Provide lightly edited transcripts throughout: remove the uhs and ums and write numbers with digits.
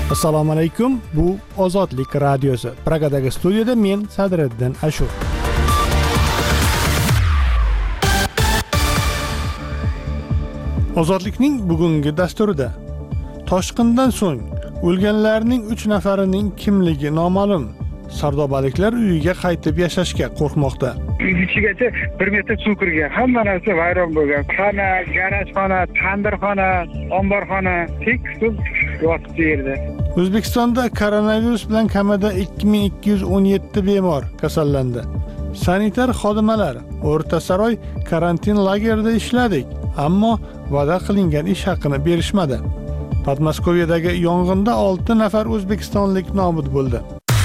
Assalomu alaykum. Bu Ozodlik radiosi. Pragadagi studiyada men Sadriddin Ashur. Ozodlikning bugungi dasturida toshqindan so'ng o'lganlarning 3 nafarining kimligi noma'lum. Sardobaliklar uyiga qaytib yashashga qo'rqmoqda. Uy ichigacha 1 metr suv kirgan, hamma narsa vayron bo'lgan. Xona, garajxona, tandirxona, omborxona, tekis yotibdi yerda. O'zbekistonda koronavirus bilan kamida 2217 bemor kasallandi. Sanitar xodimlar O'rtasaroy karantin lagerida ishladik, ammo va'da qilingan ish haqini berishmadi. Podmoskoviyadagi yong'inda 6 nafar o'zbekistonlik nobud bo'ldi.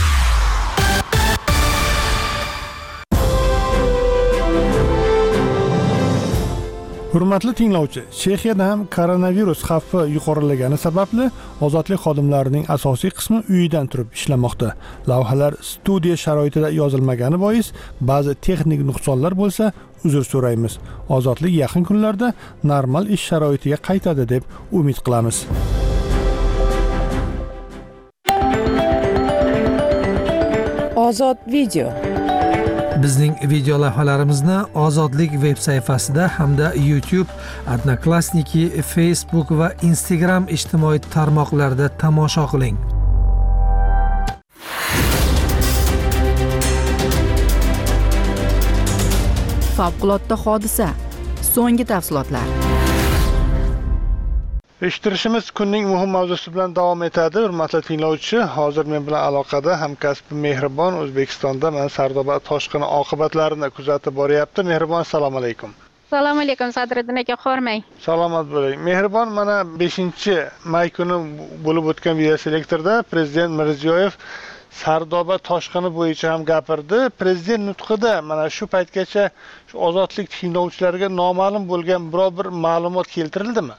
Hurmatli tinglovchi, Chexiyada ham koronavirus xavfi yuqorilagani sababli ozodlik xodimlarining asosiy qismi uyidan turib ishlamoqda. Lavhalar studiya sharoitida yozilmagani bois ba'zi texnik nuqsonlar bo'lsa, uzr so'raymiz. Ozodlik yaqin kunlarda normal ish sharoitiga qaytadi deb umid qilamiz. Ozod video. Bizning video lavhalarimizni Ozodlik veb sayfasida hamda YouTube, Odnoklassniki, Facebook va Instagram ijtimoiy tarmoqlarida tomosha qiling. Favqulodda hodisa. So'nggi tafsilotlar. Eshittirishimiz kunning muhim mavzusi bilan davom etadi. Hurmatli tinglovchi, hozir men bilan aloqada hamkasbim Mehribon O'zbekistonda mana Sardoba toshqini oqibatlarini kuzatib boryapti. Mehribon, assalomu alaykum. Assalomu alaykum Sadriddin aka, xormang. Salomat bo'ling. Mehribon, mana 5-may kuni bo'lib o'tgan videoselektorda Prezident Mirziyoyev Sardoba toshqini bo'yicha ham gapirdi. Prezident nutqida mana shu paytgacha shu ozodlik tinglovchilariga noma'lum bo'lgan biror bir ma'lumot keltirildimi?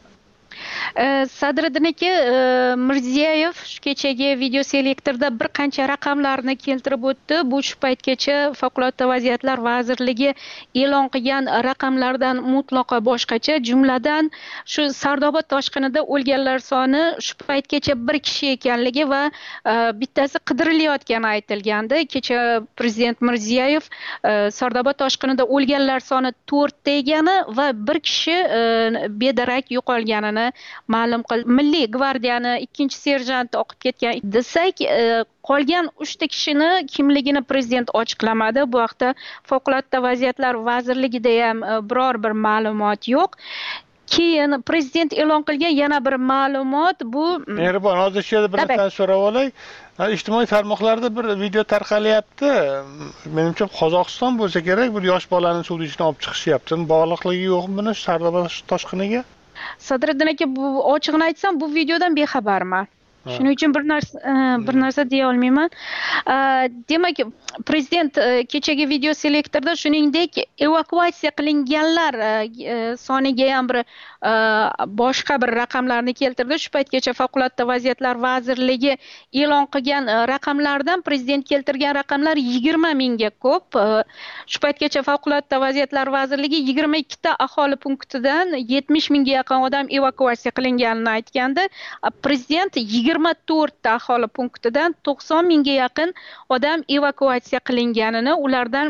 Sadriddin aka, Mirziyoyev kechagi video selektorda bir qancha raqamlarni keltirib o'tdi. Bu shu paytgacha Favqulodda vaziyatlar vazirligi e'lon qilgan raqamlardan mutlaqo boshqacha. Jumladan shu Sardoba toshqinida o'lganlar soni shu paytgacha 1 kishi ekanligi va bittasi qidirilayotgani aytilgandi. Kecha Prezident Mirziyoyev Sardoba toshqinida o'lganlar soni 4 ta ekani va 1 kishi bedarak yo'qolganini ma'lum qildi. Milliy gvardiyani 2-serjant oqib ketgan desak, qolgan 3 ta kishini kimligini prezident ochiqlamadi. Bu haqda Favqulodda vaziyatlar vazirligida ham biror bir ma'lumot yo'q. Keyin prezident e'lon qilgan yana bir ma'lumot bu Mehribon, hozir shu yerda bir narsani so'rab olay. Ijtimoiy tarmoqlarda bir video tarqalyapti. Menimcha Qozog'iston bo'lsa kerak, bir yosh bolani suv ichidan olib chiqishyapti. Bog'liqligi yo'qmi buni Sardoba toshqiniga? Sadriddin aka, bu ochiqni aytsam, bu videodan bexabarman. Shuning uchun bir narsa deya olmayman. Demak, prezident kechagi video selektorda shuningdek evakuatsiya qilinganlar soniga ham bir boshqa bir raqamlarni keltirdi. Shu paytgacha Favqulodda vaziyatlar vazirligi e'lon qilgan raqamlardan prezident keltirgan raqamlar 20 mingga ko'p. Shu paytgacha Favqulodda vaziyatlar vazirligi 22 ta aholi punktidan 70 mingga yaqin odam evakuatsiya qilinganini aytgandi. Prezident 24 ta aholi punktidan 90 mingga yaqin odam evakuatsiya qilinganini, ulardan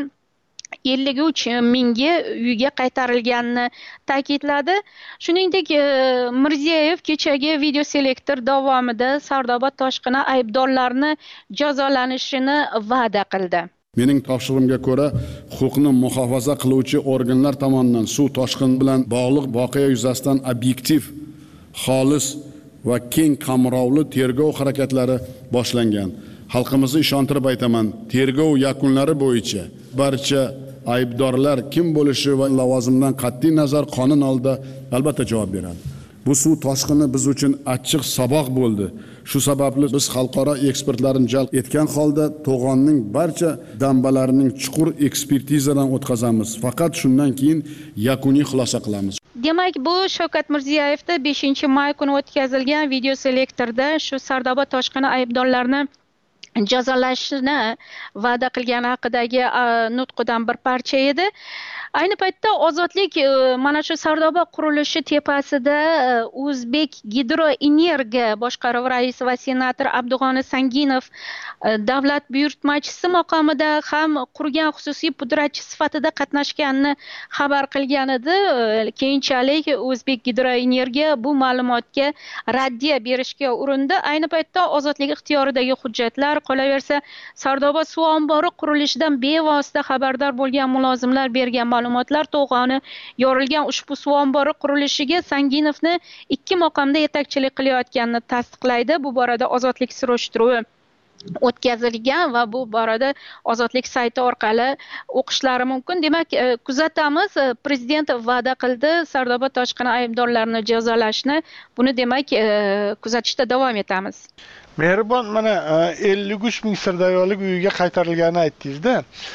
53 mingga uyga qaytarilganini ta'kidladi. Shuningdek, Mirziyoyev kechagi video selektor davomida Sardoba toshqini aybdorlarini jazolanishini va'da qildi. Mening topshirig'imga ko'ra, huquqni muhofaza qiluvchi organlar tomonidan suv toshqini bilan bog'liq voqea yuzasidan obyektiv, xolis va keng qamrovli tergov harakatlari boshlangan. Xalqimizni ishontirib aytaman, tergov yakunlari bo'yicha barcha aybdorlar kim bo'lishi va lavozimdan qat'iy nazar qonun oldida albatta javob beradi. Bu suv toshqini biz uchun achchiq saboq bo'ldi. Shu sababli biz xalqaro ekspertlarni jalb etgan holda to'g'onning barcha dambalarining chuqur ekspertizadan o'tkazamiz. Faqat shundan keyin yakuniy xulosa qilamiz. Demak, bu Shavkat Mirziyoyevda 5-may kuni o'tkazilgan video selektorda shu Sardoba toshqini aybdorlarini jazolashni va'da qilgani haqidagi nutqidan bir parcha edi. Ayni paytda ozodlik mana shu Sardoba qurilishi tepasida O'zbek Gidroenergiya boshqaruvi raisi va senator Abdug'oni Sanginov davlat buyurtmachisi maqomida ham qurgan xususiy pudratchi sifatida qatnashganini xabar qilgan edi. Keyinchalik O'zbek Gidroenergiya bu ma'lumotga raddiya berishga urindi. Ayni paytda ozodlik ixtiyoridagi hujjatlar, qolaversa Sardoba suv ombori qurilishidan bevosita xabardor bo'lgan mulozimlar bergan ma'lumotlar to'g'oni yorilgan ushbu suv ombori qurilishiga Sanginovni 2 maqomda yetakchilik qilayotganini tasdiqlaydi. Bu borada ozodlik surishtiruvi o'tkazilgan va bu borada ozodlik sayti orqali o'qishlari mumkin. Demak, kuzatamiz. Prezident va'da qildi Sardoba toshqini aybdorlarini jazolashni. Buni demak kuzatishda davom etamiz. Mehribon, mana 53 ming sirdaryolik uyiga qaytarilganini aytdingiz-da.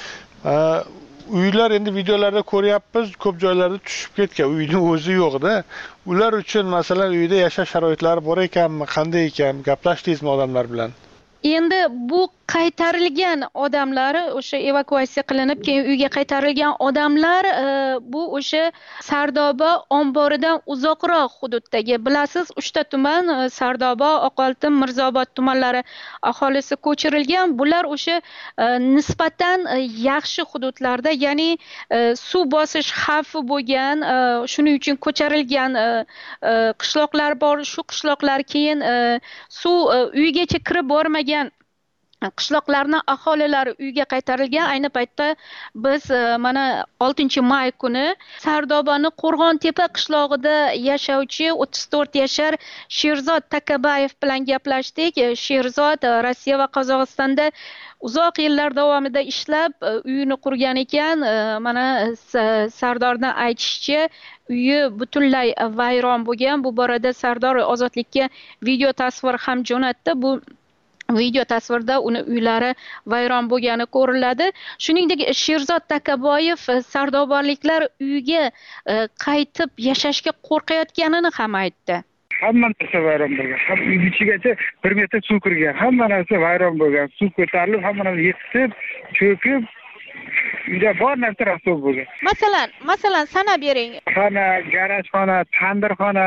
Uylar endi videolarda ko'ryapmiz, ko'p joylarda tushib ketgan, uyning o'zi yo'q-da. Ular uchun masalan uyda yashash sharoitlari bor ekanmi, qanday ekan, gaplashdingizmi odamlar bilan? Endi bu qaytarilgan odamlar, o'sha evakuatsiya qilinib keyin uyga qaytarilgan odamlar bu o'sha Sardoba omboridan uzoqroq hududdagi, bilasiz, 3 ta tuman, Sardoba, Oqoltin, Mirzobod tumanlari aholisi ko'chirilgan. Bular o'sha nisbatan yaxshi hududlarda, ya'ni suv bosish xavfi bo'lgan, shuning uchun ko'chirilgan qishloqlar bor. Shu qishloqlar keyin suv uygacha kirib bormagan qishloqlarni aholilari uyga qaytarilgan. Ayni paytda biz mana 6-may kuni Sardobani Qo'rg'ontepa qishlog'ida yashovchi 34 yashar Sherzod Takabayev bilan gaplashdik. Sherzod Rossiya va Qozog'istonda uzoq yillar davomida ishlab uyini qurgan ekan. Mana Sardorning aytishicha, uyi butunlay vayron bo'lgan. Bu borada Sardor ozodlikka video tasvir ham jo'natdi. Bu video tasvirda uni uylari vayron bo'lgani ko'riladi. Shuningdek, Sherzod Takaboyev sardobaliklar uyiga qaytib yashashga qo'rqayotganini ham aytdi. Hamma narsa vayron bo'lgan. Ham uy ichigacha 1 metr suv kirgan. Hamma narsa vayron bo'lgan. Suv ko'tarilib, hamma narsa yetib, cho'kib, uyda bor narsa rasvo bo'lgan. Masalan, sanab bering. Xona, garajxona, tandirxona,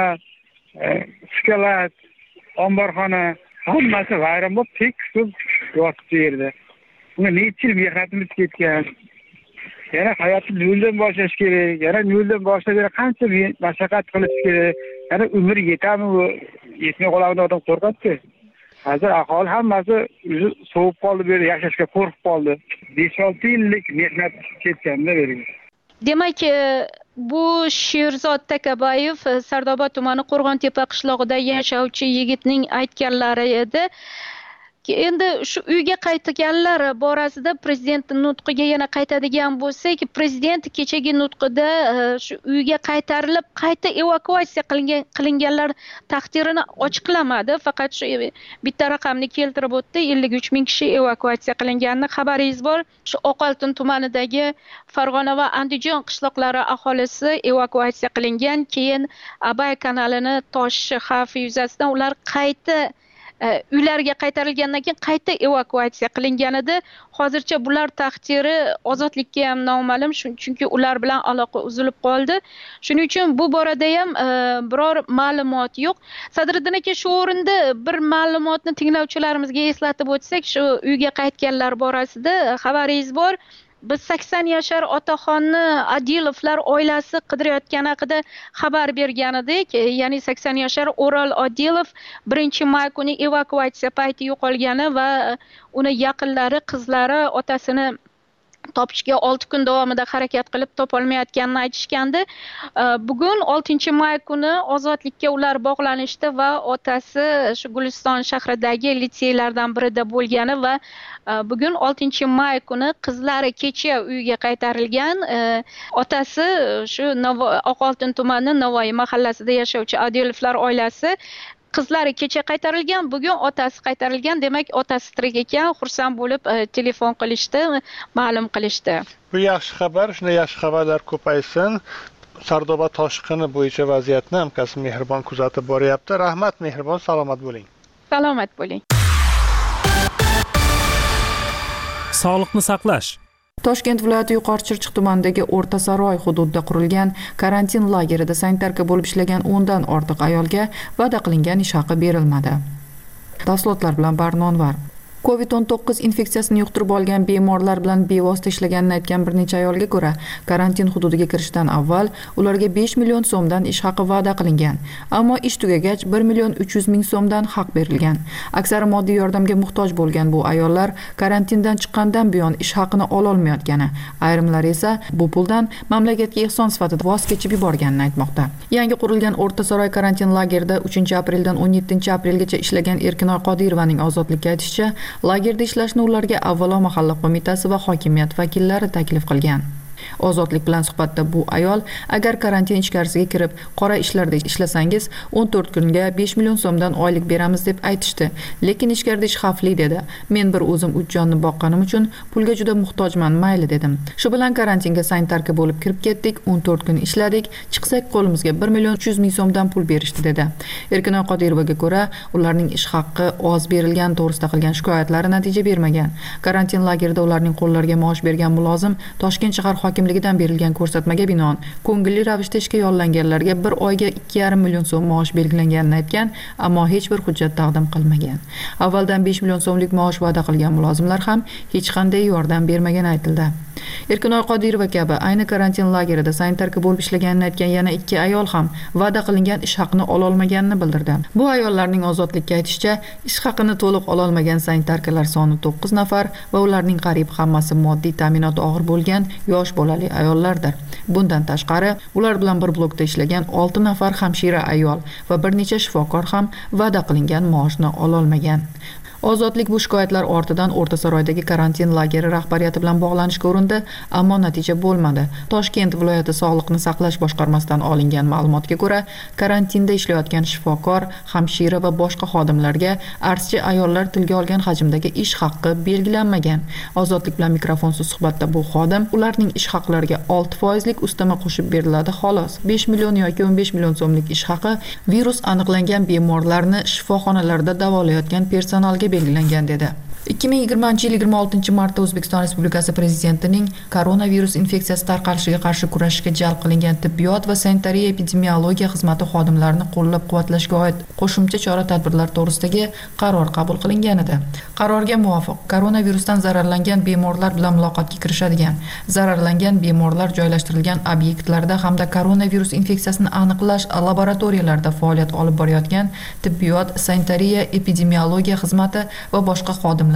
skalat, omborxona, hammasi vayron bo'lib, tekis yotibdi yerda. Unga necha yil mehnatimiz ketgan. Yana hayotni noldan boshlash kerak. Yana noldan boshlab yana qancha mashaqqat qilish kerak. Yana umr yetami, yetmay qoladigan odam qo'rqadi. Hozir aholi hammasi o'zi sovib qoldi, bu yerda yashashga qo'rqib qoldi. 5-6 yillik mehnat ketganda bergan. Demak, bu Sherzod Takabayev Sardoba tumani Qo'rg'ontepa qishlog'ida yashovchi yigitning aytganlari edi. Endi shu uyga qaytganlar borasida prezidentning nutqiga yana qaytadigan bo'lsak, prezident kechagi nutqida shu uyga qaytarilib, qayta evakuatsiya qilinganlar taqdirini ochiqlamadi. Faqat shu bitta raqamni keltirib o'tdi. 53 ming kishi evakuatsiya qilinganini xabaringiz bor. Shu Oqoltin tumanidagi Farg'ona va Andijon qishloqlari aholisi evakuatsiya qilingan. Keyin Abay kanalini toshishi xavfi yuzasidan ular qayta uylariga qaytarilgandan keyin qayta evakuatsiya qilingan edi. Hozircha bular taqdiri ozodlikka ham noma'lum, chunki ular bilan aloqa uzilib qoldi. Shuning uchun bu borada ham biror ma'lumot yo'q. Sadriddin aka, shu o'rinda bir ma'lumotni tinglovchilarimizga eslatib o'tsak, shu uyga qaytganlar borasida xabaringiz bor. Biz 80 yashar otaxonni Adilovlar oilasi qidirayotgani haqida xabar bergan edik. Ya'ni 80 yashar O'rol Adilov 1-may kuni evakuatsiya payti yo'qolgani va uni yaqinlari, qizlari otasini topishga 6 kun davomida harakat qilib topolmayotganini aytishgandi. Bugun 6-may kuni ozodlikka ular bog'lanishdi va otasi shu Guliston shahridagi litseylardan birida bo'lgani va bugun 6-may kuni qizlari kecha uyga qaytarilgan. Otasi shu Oqoltin tumani Navoiy mahallasida yashovchi Adilovlar oilasi. Qizlari kecha qaytarilgan, bugun otasi qaytarilgan. Demak, otasi tirik ekan, xursand bo'lib telefon qilishdi, ma'lum qilishdi. Bu yaxshi xabar, shunday yaxshi xabarlar ko'paysin. Sardoba toshqini bo'yicha vaziyatni hamkasb Mehribon kuzatib boryapti. Rahmat Mehribon, salomat bo'ling. Salomat bo'ling. Sog'liqni saqlash Toshkent viloyati Yuqori Chirchiq tumanidagi O'rtasaroy hududida qurilgan karantin lagerida sanitarka bo'lib ishlagan 10 dan ortiq ayolga va'da qilingan ish haqi berilmadi. Tafsilotlar bilan Barnonvar. COVID-19 infeksiyasini yuqtirib olgan bemorlar bilan bevosita ishlaganini aytgan bir necha ayolga ko'ra, karantin hududiga kirishdan avval ularga 5 million so'mdan ish haqi va'da qilingan, ammo ish tugagach 1 million 300 ming so'mdan haq berilgan. Aksari moddiy yordamga muhtoj bo'lgan bu ayollar karantindan chiqqandan buyon ish haqini ola olmayotgani, ayrimlari esa bu puldan mamlakatga ehson sifatida voz kechib yuborganini aytmoqda. Yangi qurilgan O'rtasaroy karantin lagerida 3-apreldan 17-aprelgacha ishlagan Erkinoy Qodirovaning ozodlikka aytishicha, lagerda ishlashni ularga avvalo mahalla qo'mitasi va hokimiyat vakillari taklif qilgan. Ozodlik bilan suhbatda bu ayol, agar karantin ichkarisiga kirib qora ishlarda ishlasangiz 14 kunga 5 million so'mdan oylik beramiz deb aytishdi, lekin ichkarida ish xavfli dedi. Men bir o'zim 3 jonni boqqanim uchun pulga juda muhtojman, mayli dedim. Shu bilan karantinga sanitarka bo'lib kirib ketdik, 14 kun ishladik, chiqsak qo'limizga 1 million 300 ming so'mdan pul berishdi dedi. Erkinoy Qodirovaga ko'ra, ularning ish haqqi oz berilgan to'g'risida qilgan shikoyatlari natija bermagan. Karantin lagerida ularning qo'llariga maosh bergan mulozim Toshkent shahar hokimligidan berilgan ko'rsatmaga binoan ko'ngilli ravishda ishga yollanganlarga bir oyga 2,5 million so'm maosh belgilanganini aytgan, ammo hech bir hujjat taqdim qilmagan. Avvaldan 5 million so'mlik maosh va'da qilgan mulozimlar ham hech qanday yordam bermagani aytildi. Erkinoy Qodirova kabi ayni karantin lagerida sanitarka bo'lib ishlaganini aytgan yana 2 ayol ham va'da qilingan ish haqini ola olmaganini bildirdi. Bu ayollarning ozodlikka aytishicha, ish haqini to'liq ola olmagan sanitarkalar soni 9 nafar va ularning qariyb hammasi moddiy ta'minoti og'ir bo'lgan yosh bolali ayollardir. Bundan tashqari, ular bilan bir blokda ishlagan 6 nafar hamshira ayol va bir necha shifokor ham va'da qilingan maoshni ola olmagan. Ozodlik bu shikoyatlar ortidan O'rtasaroydagi karantin lageri rahbariyati bilan bog'lanishga urindi, ammo natija bo'lmadi. Toshkent viloyati Sog'liqni saqlash boshqarmasidan olingan ma'lumotga ko'ra, karantinda ishlayotgan shifokor, hamshira va boshqa xodimlarga arzchi ayollar tilga olgan hajmdagi ish haqqi belgilanmagan. Ozodlik bilan mikrofonsiz suhbatda bu xodim ularning ish haqlariga 6% ustama qo'shib beriladi xolos. 5 million yoki 15 million so'mlik ish haqi virus aniqlangan bemorlarni shifoxonalarda davolayotgan personalga belgilangan dedi. 2020 yil 26 martda O'zbekiston Respublikasi Prezidentining koronavirus infeksiyasi tarqalishiga qarshi kurashishga jalb qilingan tibbiyot va sanitariya epidemiologiya xizmati xodimlarini qo'llab-quvvatlashga oid qo'shimcha chora-tadbirlar to'g'risidagi qaror qabul qilingan edi. Qarorga muvofiq, koronavirusdan zararlangan bemorlar bilan muloqotga kirishadigan, zararlangan bemorlar joylashtirilgan obyektlarda hamda koronavirus infeksiyasini aniqlash laboratoriyalarida faoliyat olib borayotgan tibbiyot, sanitariya epidemiologiya xizmati va boshqa xodimlar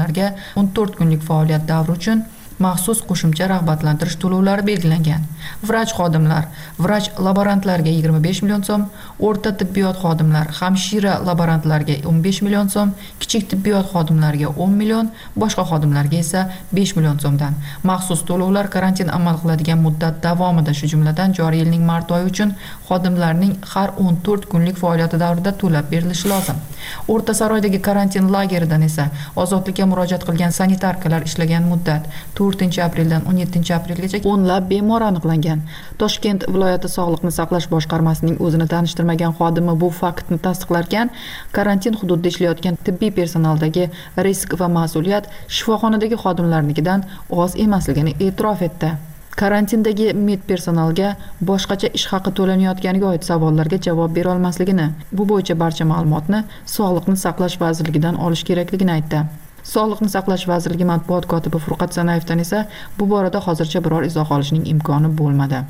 14 kunlik faoliyat davri uchun maxsus qo'shimcha rag'batlantirish to'lovlari belgilangan. Vrach xodimlar, vrach laborantlarga 25 million so'm, o'rta tibbiyot xodimlar, hamshira laborantlarga 15 million so'm, kichik tibbiyot xodimlariga 10 million, boshqa xodimlarga esa 5 million so'mdan. Maxsus to'lovlar karantin amal qiladigan muddat davomida, shu jumladan joriy yilning mart oyi uchun xodimlarning har 14 kunlik faoliyati davrida to'lab berilishi lozim. O'rtasaroydagi karantin lageridan esa ozodlikka murojaat qilgan sanitarkalar ishlagan muddat 4-apreldan 17-aprelgacha o'nlab bemor aniqlangan. Toshkent viloyati Sog'liqni saqlash boshqarmasining o'zini tanishtirmagan xodimi bu faktni tasdiqlarkan, karantin hududida ishlayotgan tibbiy personaldagi risk va mas'uliyat shifoxonadagi xodimlarnikidan oz emasligini e'tirof etdi. Karantindagi med personalga boshqacha ish haqi to'lanayotganiga oid savollarga javob bera olmasligini, bu bo'yicha barcha ma'lumotni Sog'liqni saqlash vazirligidan olish kerakligini aytdi. Sog'liqni saqlash vazirligi matbuot kotibi Furqat Sanayevdan esa bu borada hozircha biror izoh olishning imkoni bo'lmadi.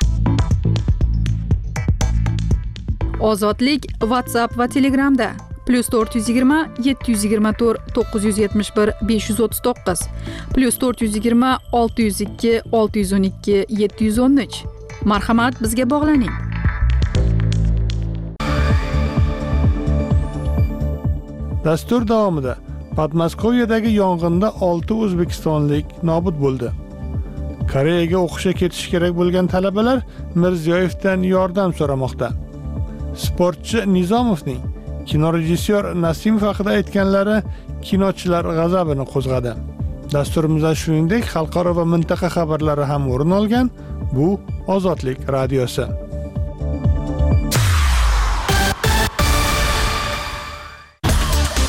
Ozodlik WhatsApp va Telegramda +420 724 971 539 +420 602 612 713. Marhamat, bizga bog'laning. Dastur davomida Podmoskoviyadagi yong'inda 6 o'zbekistonlik nobud bo'ldi. Koreyaga o'qishga ketish kerak bo'lgan talabalar Mirziyoyevdan yordam so'ramoqda. Sportchi Nizomovning kinorejissyor Nasimov haqida aytganlari kinochilar g'azabini qo'zg'adi. Dasturimizda shuningdek xalqaro va mintaqa xabarlari ham o'rin olgan. Bu Ozodlik radiosi.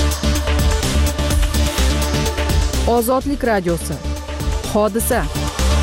Ozodlik radiosi. Hodisa.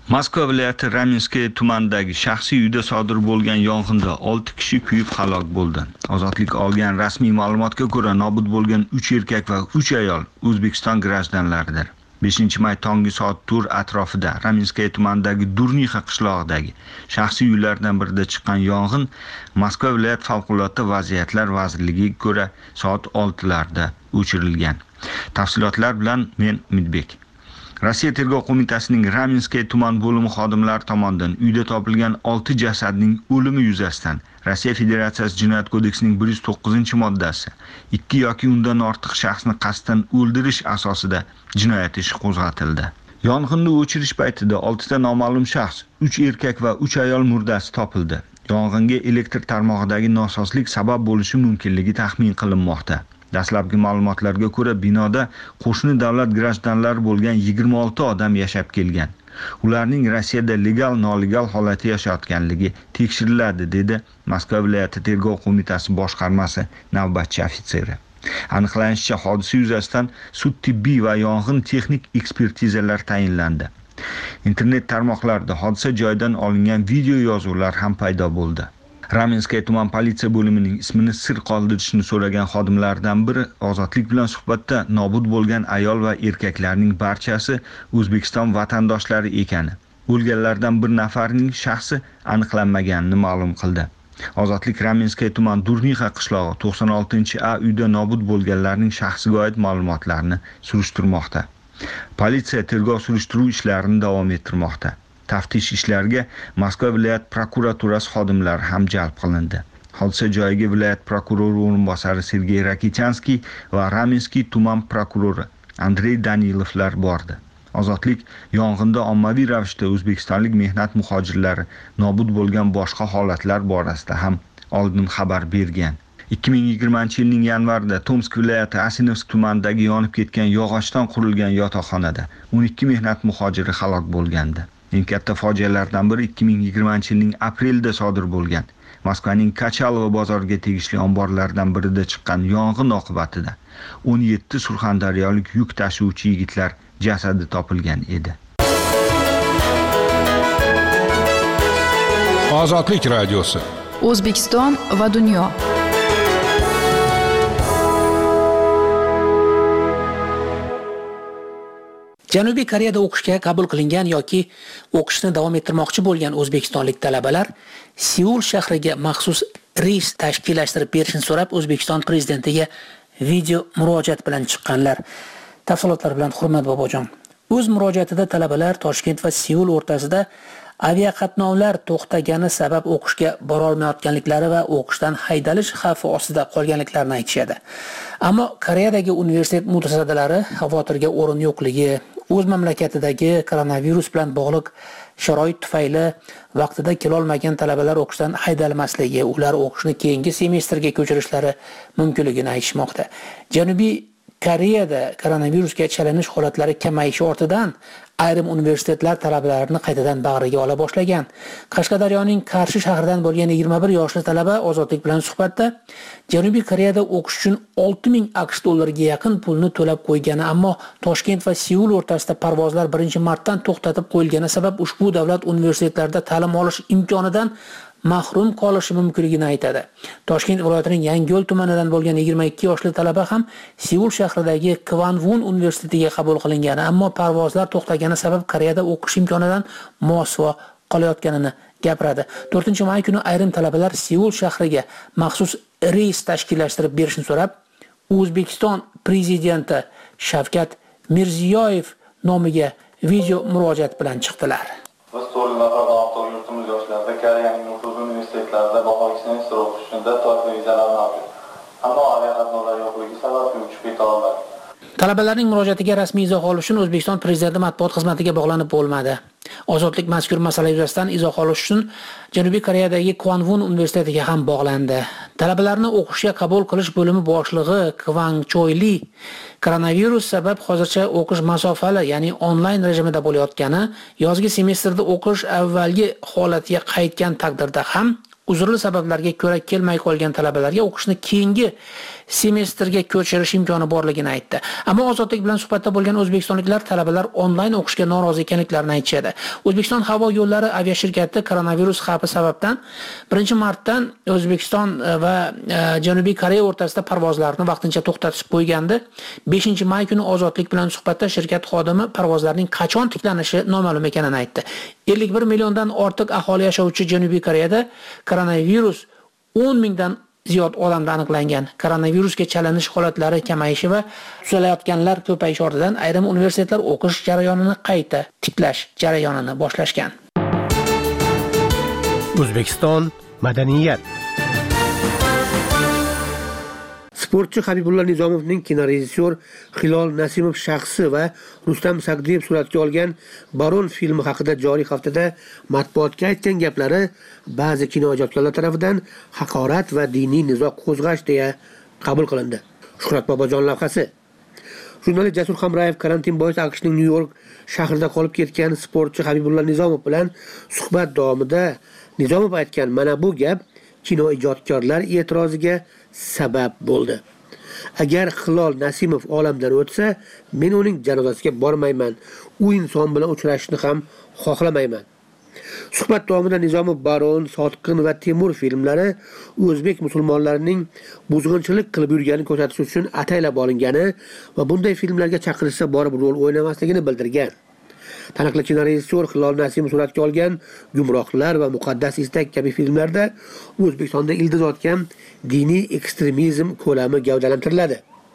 Moskva viloyati Ramenskoye tumanidagi shaxsiy uyda sodir bo'lgan yong'inda 6 kishi kuyib halok bo'ldi. Ozodlik olgan rasmiy ma'lumotga ko'ra, nobud bo'lgan 3 erkak va 3 ayol O'zbekiston grajdanlaridir. 5-may tongi soat 4 atrofida Ramenskoye tumanidagi Durnixa qishlog'idagi shaxsiy uylardan birida chiqqan yong'in Moskva viloyat favqulodda vaziyatlar vazirligiga ko'ra soat 6larda o'chirilgan. Tafsilotlar bilan men Umidbek. Rossiya tergov qo'mitasining Ramenskoye tuman bo'limi xodimlari tomonidan uyda topilgan 6 jasadning o'limi yuzasidan Rossiya Federatsiyasi Jinoyat kodeksining 109-moddasi 2 yoki undan ortiq shaxsni qasddan o'ldirish asosida jinoyat ishi qo'zg'atildi. Yong'inni o'chirish paytida 6 ta noma'lum shaxs, 3 erkak va 3 ayol murdasi topildi. Yong'inga elektr tarmog'idagi nosozlik sabab bo'lishi mumkinligi taxmin qilinmoqda. Dastlabki ma'lumotlarga ko'ra, binoda qo'shni davlat grajdanlari bo'lgan 26 odam yashab kelgan. Ularning Rossiyada legal-nolegal holatda yashayotganligi tekshiriladi, dedi Moskva viloyati tergov qo'mitasi boshqarmasi navbatchi ofitseri. Aniqlanishicha, hodisa yuzasidan sud tibbiy va yong'in texnik ekspertizalar tayinlandi. Internet tarmoqlarida hodisa joyidan olingan video yozuvlar ham paydo bo'ldi. Ramenskoye tuman politsiya bo'limining ismini sir qoldirishni so'ragan xodimlardan biri ozodlik bilan suhbatda nobud bo'lgan ayol va erkaklarning barchasi O'zbekiston vatandoshlari ekani, o'lganlardan bir nafarining shaxsi aniqlanmaganini ma'lum qildi. Ozodlik Ramenskoye tuman Durnixa qishlog'i 96-A uyda nobud bo'lganlarning shaxsiga oid ma'lumotlarni surishtirmoqda. Politsiya tergov surishtiruv ishlarini davom ettirmoqda. Taftish ishlariga Moskva viloyat prokuraturasi xodimlari ham jalb qilindi. Hodisa joyiga viloyat prokurori o'rinbosari Sergey Rakichanskiy va Ramenskoye tuman prokurori Andrey Danilovlar bordi. Ozodlik yong'inda ommaviy ravishda o'zbekistonlik mehnat muhojirlari nobud bo'lgan boshqa holatlar borasida ham oldin xabar bergan. 2020-yilning yanvarida Tomsk viloyati Asinovsk tumanidagi yonib ketgan yog'ochdan qurilgan yotoqxonada 12 mehnat muhojiri halok bo'lgandi. Eng katta fojialardan biri 2020-yilning aprelida sodir bo'lgan. Moskvaning Kachalova bozoriga tegishli omborlardan birida chiqqan yong'in oqibatida 17 surxondaryolik yuk tashuvchi yigitlar jasadi topilgan edi. Ozodlik radiosi. O'zbekiston va dunyo. Janubiy Koreyada o'qishga qabul qilingan yoki o'qishni davom ettirmoqchi bo'lgan o'zbekistonlik talabalar Seul shahriga maxsus reys tashkillashtirib berishni so'rab O'zbekiston prezidentiga video murojaat bilan chiqqanlar. Tafsilotlar bilan Hurmat Bobojon. O'z murojaatida talabalar Toshkent va Seul o'rtasida aviaqatnovlar to'xtagani sabab o'qishga bora olmayotganliklari va o'qishdan haydalish xavfi ostida qolganliklarini aytishadi. Ammo Koreyadagi universitet mutasaddilari xavotirga o'rin yo'qligi, o'z mamlakatidagi koronavirus bilan bog'liq sharoit tufayli vaqtida kelolmagan talabalar o'qishdan haydalmasligi, ular o'qishni keyingi semestrga ko'chirishlari mumkinligini aytishmoqda. Janubiy Koreyada koronavirusga chalinish holatlari kamayishi ortidan ayrim universitetlar talabalarini qaytadan bag'riga ola boshlagan. Qashqadaryoning Qarshi shahridan bo'lgan 21 yoshli talaba Ozodlik bilan suhbatda Janubiy Koreyada o'qish uchun 6000 AQSh dollariga yaqin pulni to'lab qo'ygani, ammo Toshkent va Seul o'rtasida parvozlar 1-martdan to'xtatib qo'yilgani sabab ushbu davlat universitetlarida ta'lim olish imkonidan mahrum qolishi mumkinligini aytadi. Toshkent viloyatining Yangiyo'l tumanidan bo'lgan 22 yoshli talaba ham Seul shahridagi Kwangwon universitetiga qabul qilingani, ammo parvozlar to'xtagani sabab Koreyada o'qish imkonidan mosuvo qolayotganini gapiradi. 4-may kuni ayrim talabalar Seul shahriga maxsus reys tashkillashtirib berishni so'rab O'zbekiston prezidenti Shavkat Mirziyoyev nomiga video murojaat bilan chiqdilar. Koreyaning nufuzli universitetlarida bahoriy semestr o'qishida to'liq vizalar mavjud. Ammo aviaqatnovlar yo'qligi sababli uchib keta olmadi. Talabalarning murojaatiga rasmiy izoh olish uchun O'zbekiston prezidenti matbuot xizmatiga bog'lanib bo'lmadi. Ozodlik mazkur masala yuzasidan izoh olish uchun Janubiy Koreyadagi Kwangwon universitetiga ham bog'landi. Talabalarni o'qishga qabul qilish bo'limi boshlig'i Kwang Choyli koronavirus sabab hozircha o'qish masofali, ya'ni onlayn rejimida bo'layotgani, yozgi semestrda o'qish avvalgi holatiga qaytgan taqdirda ham uzrli sabablarga ko'ra kelmay qolgan talabalarga o'qishni keyingi semestrga ko'chirish imkoni borligini aytdi. Ammo Ozodlik bilan suhbatda bo'lgan o'zbekistonliklar talabalar onlayn o'qishga norozi ekanliklarini aytishadi. O'zbekiston havo yo'llari aviashirkati koronavirus xavfi sababdan 1-martdan O'zbekiston va Janubiy Koreya o'rtasida parvozlarni vaqtincha to'xtatib qo'ygandi. 5-may kuni Ozodlik bilan suhbatda shirkat xodimi parvozlarning qachon tiklanishi noma'lum ekanini aytdi. 51 milliondan ortiq aholi yashovchi Janubiy Koreyada koronavirus 10 mingdan ziyod odamda aniqlangan. Koronavirusga chalinish holatlari kamayishi va tuzalayotganlar ko'payishi ortidan ayrim universitetlar o'qish jarayonini qayta tiklash jarayonini boshlashgan. O'zbekiston madaniyat. Sportchi Habibulla Nizomovning kinorejissyor Hilol Nasimov shaxsi va Rustam Sagdiyev suratga olgan Baron filmi haqida joriy haftada matbuotga aytgan gaplari ba'zi kinoijodkorlar tomonidan haqorat va diniy nizo qo'zg'ash deya qabul qilindi. Shuhrat Bobojon lavhasi. Jurnalist Jasur Hamrayev karantin bois AQShning Nyu-York shahrida qolib ketgan sportchi Habibulla Nizomov bilan suhbat davomida Nizomov aytgan mana bu gap kinoijodkorlar e'tiroziga sabab bo'ldi. Agar Hilol Nasimov olamdan o'tsa, men uning janozasiga bormayman. U inson bilan uchrashishni ham xohlamayman. Suhbat davomida Nizomov Baron, Sotqin va Temur filmlari o'zbek musulmonlarining buzg'unchilik qilib yurganini ko'rsatish uchun ataylab olingani va bunday filmlarga chaqirishsa borib rol o'ynamasligini bildirgan. Taniqli kinorejissyor Hilol Nasimov suratga olgan Gumrohlar va Muqaddas istak kabi filmlarda O'zbekistonda ildiz otgan diniy ekstremizm ko'lami gavdalantiriladi.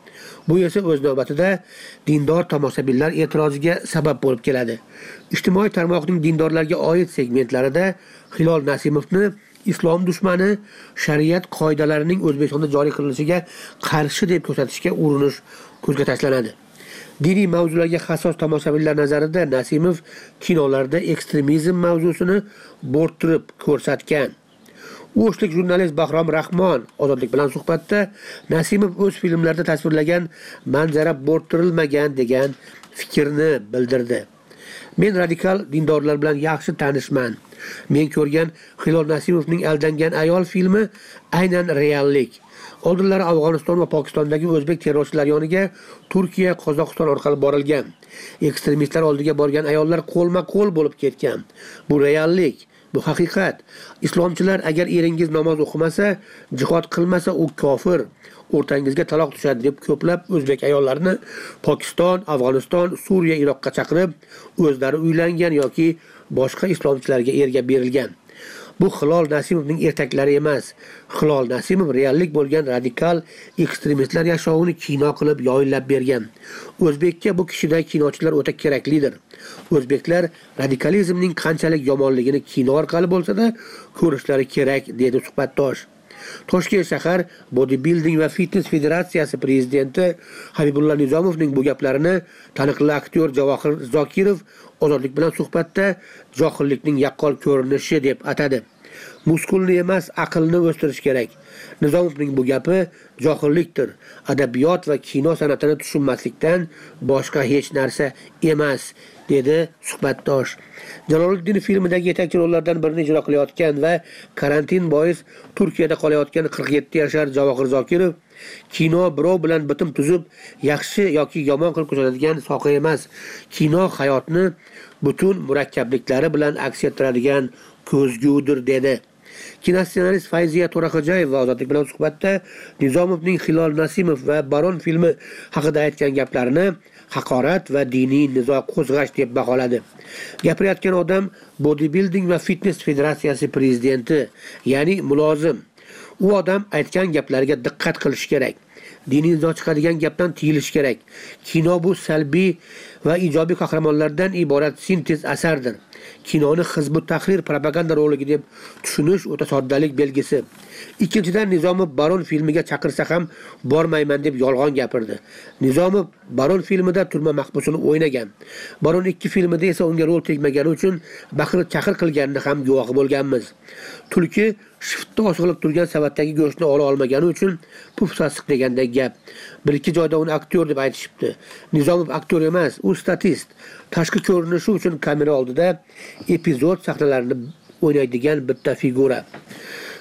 Bu esa o'z navbatida dindor tomoshabinlar e'tiroziga sabab bo'lib keladi. Ijtimoiy tarmoqning dindorlarga oid segmentlarida Hilol Nasimovni islom dushmani, shariat qoidalarining O'zbekistonda joriy qilinishiga qarshi deb ko'rsatishga urinish ko'zga tashlanadi. Diniy mavzularga hassos tomoshabinlar nazarida Nasimov kinolarda ekstremizm mavzusini bo'rttirib ko'rsatgan. O'shlik jurnalist Bahrom Rahmon Ozodlik bilan suhbatda Nasimov o'z filmlarida tasvirlagan manzara bo'rttirilmagan degan fikrni bildirdi. Men radikal dindorlar bilan yaxshi tanishman. Men ko'rgan Hilol Nasimovning Aldangan ayol filmi aynan reallik. Oldinlari Afg'oniston va Pokistondagi o'zbek terrorchilari yoniga Turkiya, Qozog'iston orqali borilgan. Ekstremistlar oldiga borgan ayollar qo'lma-qo'l bo'lib ketgan. Bu reallik, bu haqiqat. Islomchilar agar eringiz namoz o'qimasa, jihod qilmasa u kofir, o'rtangizga taloq tushadi deb ko'plab o'zbek ayollarini Pokiston, Afg'oniston, Suriya, Iroqqa chaqirib, o'zlari uylangan yoki boshqa islomchilarga erga berilgan. Bu Hilol Nasimovning ertaklari emas. Hilol Nasimov reallik bo'lgan radikal ekstremistlar yashovini kino qilib yoyilab bergan. O'zbekka bu kishidagi kinochilar o'ta keraklidir. O'zbeklar radikalizmning qanchalik yomonligini kino orqali bo'lsa-da ko'rishlari kerak, dedi suhbatdosh. Toshkent shahar Bodybuilding va Fitness federatsiyasi prezidenti Habibulla Nizomovning bu gaplarini taniqli aktyor Javohir Zokirov Ozodlik bilan suhbatda johillikning yaqqol ko'rinishi deb atadi. Muskulni emas, aqlni o'stirish kerak. Nizomovning bu gapi johillikdir. Adabiyot va kino san'atini tushunmaslikdan boshqa hech narsa emas, dedi suhbatdosh. Jaloliddin filmidagi yetakchi rollardan birini ijro qilayotgan va karantin bois Turkiyada qolayotgan 47 yashar Javohir Zokirov kino birov bilan bitim tuzib, yaxshi yoki yomon qilib ko'rsatadigan soha emas. Kino hayotni butun murakkabliklari bilan aks ettiradigan ko'zgudir, dedi. Kinossenarist Fayziya To'raxo'jayeva Ozodlik bilan suhbatda Nizomovning Hilol Nasimov va Baron filmi haqida aytgan gaplarini haqorat va diniy nizo qo'zg'ash deb baholadi. Gapirayotgan odam Bodybuilding va Fitness federatsiyasi prezidenti, ya'ni mulozim. U odam aytgan gaplariga diqqat qilish kerak. Diniy nizo chiqadigan gapdan tiyilish kerak. Kino bu salbiy va ijobiy qahramonlardan iborat sintez asardir. Kinoni hizb tahrir propaganda roligi deb tushunish o'ta soddalik belgisi. Ikkinchidan, Nizomov Baron filmiga chaqirsa ham bormayman deb yolg'on gapirdi. Nizomov Baron filmida turma mahbusini o'ynagan. Baron 2 filmida esa unga rol tegmagani uchun baqirib chaqir qilganini ham guvohi bo'lganmiz. Tulki shiftda osig'ilib turgan savatdagi go'shtni ola olmagani uchun puf sassiq degandek gap. Bir-ikki joyda uni aktyor deb aytishibdi. Nizomov aktyor emas, u statist. Tashqi ko'rinishi uchun kamera oldida epizod sahnalarini o'ynaydigan bitta figura.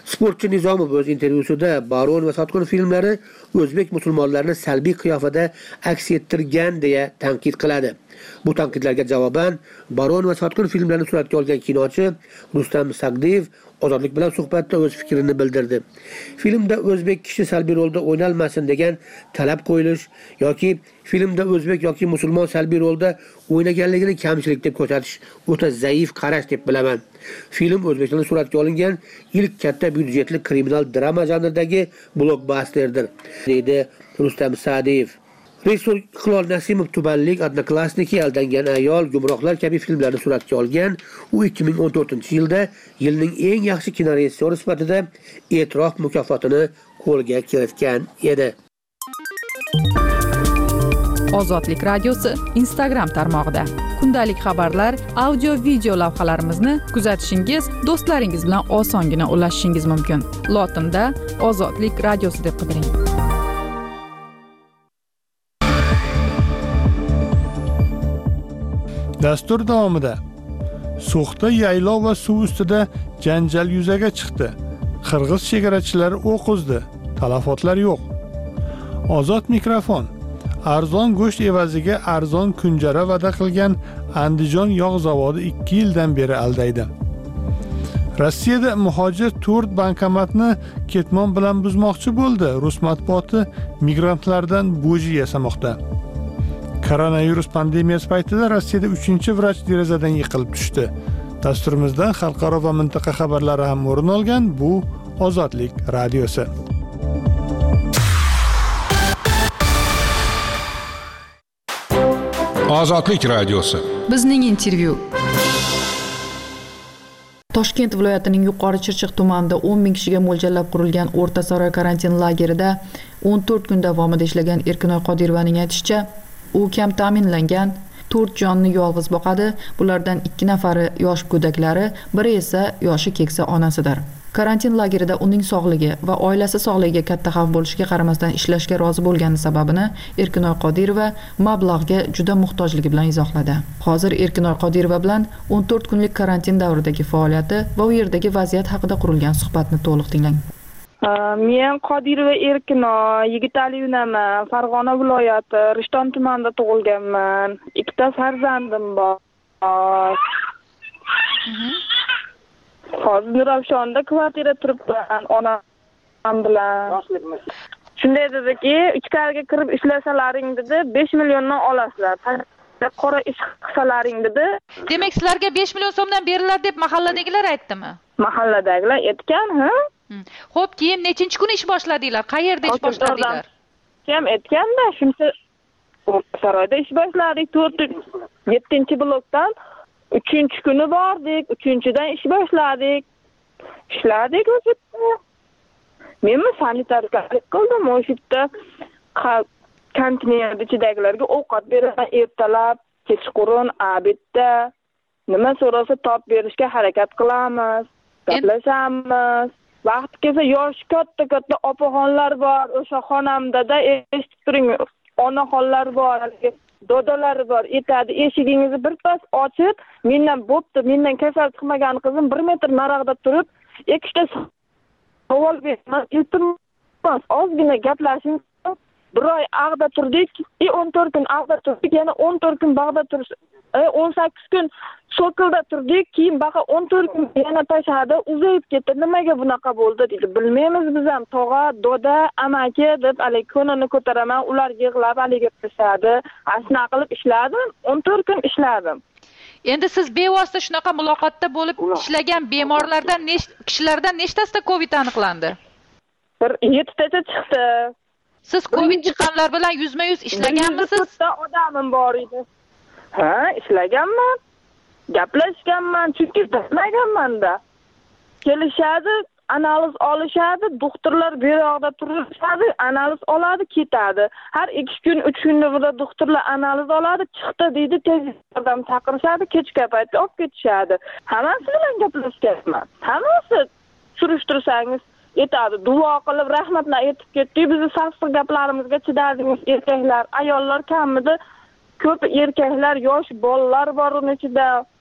Sportchi Nizomov o'z intervyusida Baron va Sotqin filmlari o'zbek musulmonlarini salbiy qiyofada aks ettirgan deya tanqid qiladi. Bu tanqidlarga javoban Baron va Sotqin filmlarini suratga olgan kinochi Rustam Sagdiyev Ozodlik bilan suhbatda o'z fikrini bildirdi. Filmda o'zbek kishi salbiy rolda o'ynalmasin degan talab qo'yilish yoki filmda o'zbek yoki musulmon salbiy rolda o'ynaganligini kamchilik deb ko'rsatish o'ta zaif qarash deb bilaman. Film O'zbekistonda suratga olingan ilk katta byudjetli kriminal drama janridagi blokbasterdir, deydi Rustam Sagdiyev. Rejissor Hilol Nasimov tubanlik, Odnoklassniki, Aldangan ayol, Gumrohlar kabi filmlarni suratga olgan. U 2014-yilda yilning eng yaxshi kinorejissyori sifatida E'tirof mukofotini qo'lga kiritgan edi. Ozodlik radiosi Instagram tarmog'ida kundalik xabarlar, audio-video lavhalarimizni kuzatishingiz, do'stlaringiz bilan osongina ulashishingiz mumkin. Lotinda Ozodlik radiosi deb qidiring. Dastur davomida So'xda yaylov va suv ustida janjal yuzaga chiqdi. Qirg'iz chegarachilari o'q uzdi. Talafotlar yo'q. Ozod mikrofon. Arzon go'sht evaziga arzon kunjara va'da qilgan Andijon yog' zavodi 2 yildan beri aldaydi. Rossiyada muhojir 4 bankomatni ketmon bilan buzmoqchi bo'ldi. Rus matbuoti migrantlardan bo'ji yasamoqda. Koronavirus pandemiyasi paytida Rossiyada 3-vrach derazadan yiqilib tushdi. Dasturimizdan xalqaro va mintaqa xabarlari ham o'rin olgan. Bu Ozodlik radiosi. Ozodlik radiosi. Bizning intervyu. Toshkent viloyatining Yuqori Chirchiq tumanida 10 ming kishiga mo'ljallab qurilgan O'rta Saroy karantin lagerida 14 kun davomida ishlagan Erkinoy Qodirovaning aytishicha, u kam ta'minlangan, 4 jonni yolg'iz boqadi. Bulardan 2 nafari yosh go'daklari, biri esa yoshi keksa onasidir. Karantin lagerida uning sog'ligi va oilasi sog'ligiga katta xavf bo'lishiga qaramasdan ishlashga rozi bo'lgani sababini Erkinoy Qodirova mablag'ga juda muhtojligi bilan izohladi. Hozir Erkinoy Qodirova bilan 14 kunlik karantin davridagi faoliyati va u yerdagi vaziyat haqida qurilgan suhbatni to'liq tinglang. Men Qodirova Erkinoy, Yigitali unaman, Farg'ona viloyati, Rishton tumanida tug'ilganman. 2 ta farzandim bor. Hozir Nurafshonda kvartira turibman, onam bilan. Shunday dediki, ichkariga kirib ishlasalaring dedi, 5 milliondan olasizlar. Qora ish qilsalaring dedi. Demak, sizlarga 5 million so'mdan beriladi deb mahalladagilar aytdimi? Mahalladagilar aytgan, ha? Xo'p, keyin nechinchi kun ish boshladinglar? Qayerda ish boshladinglar? Kim aytganda, shuncha saroyda ish boshladik, 7-blokdan 3-kuni bordik, 3-dan ish boshladik. Ishladik o'sha. Men sanitarlik qildim, o'sha yerda konteyner ichidagilarga ovqat beraman, ertalab, kechqurun, obedda nima so'rasa top berishga harakat qilamiz, gaplashamiz. Vaqt kelsa yosh katta opaxonlar bor, o'sha xonamda eshitib turing, onaxonlar bor, dodalar bor, aytadi, eshigingizni birpas ochib, mendan bo'pti, mendan kasal chiqmagan qizim 1 metr narog'da turib, 2 ta savol berman, iltimos, ozgina gaplashing. Bir oy ag'da turdik, 14 kun ag'da turdik, yana 14 kun bag'da turish, 18 kun so'kilda turdik, keyin baqa 14 kun yana tashadi, uzayib ketdi. Nimaga bunaqa bo'ldi deydi. Bilmaymiz biz ham, tog'a, doda, amaki deb konini ko'taraman, ular yig'lab aliga tashadi. Ashna qilib ishladim, 14 kun ishladim. Endi siz bevosita shunaqa muloqotda bo'lib ishlagan bemorlardan kishilardan nechtasida Covid aniqlandi? Bir 7 tacha chiqdi. Siz Covid chiqqanlar bilan yuzma-yuz ishlaganmisiz? Odamim bor edi. Ha, ishlaganman. Gaplashganman, chunki bilmaganman-da. Kelishadi, analiz olishadi, doktorlar bu yoqda turishadi, analiz oladi, ketadi. Har 2 kun, 3 kunda burada doktorlar analiz oladi, chiqdi deydi, tez yordam chaqirishadi, kechga paytda olib ketishadi. Hammasi bilan gaplashganman. Hammasi surishtirsangiz aytadi, duo qilib rahmatlar aytib ketdik. Bizni sassiq gaplarimizga chidadingiz erkaklar, ayollar kamida, ko'p erkaklar, yosh bolalar bor uning ichida.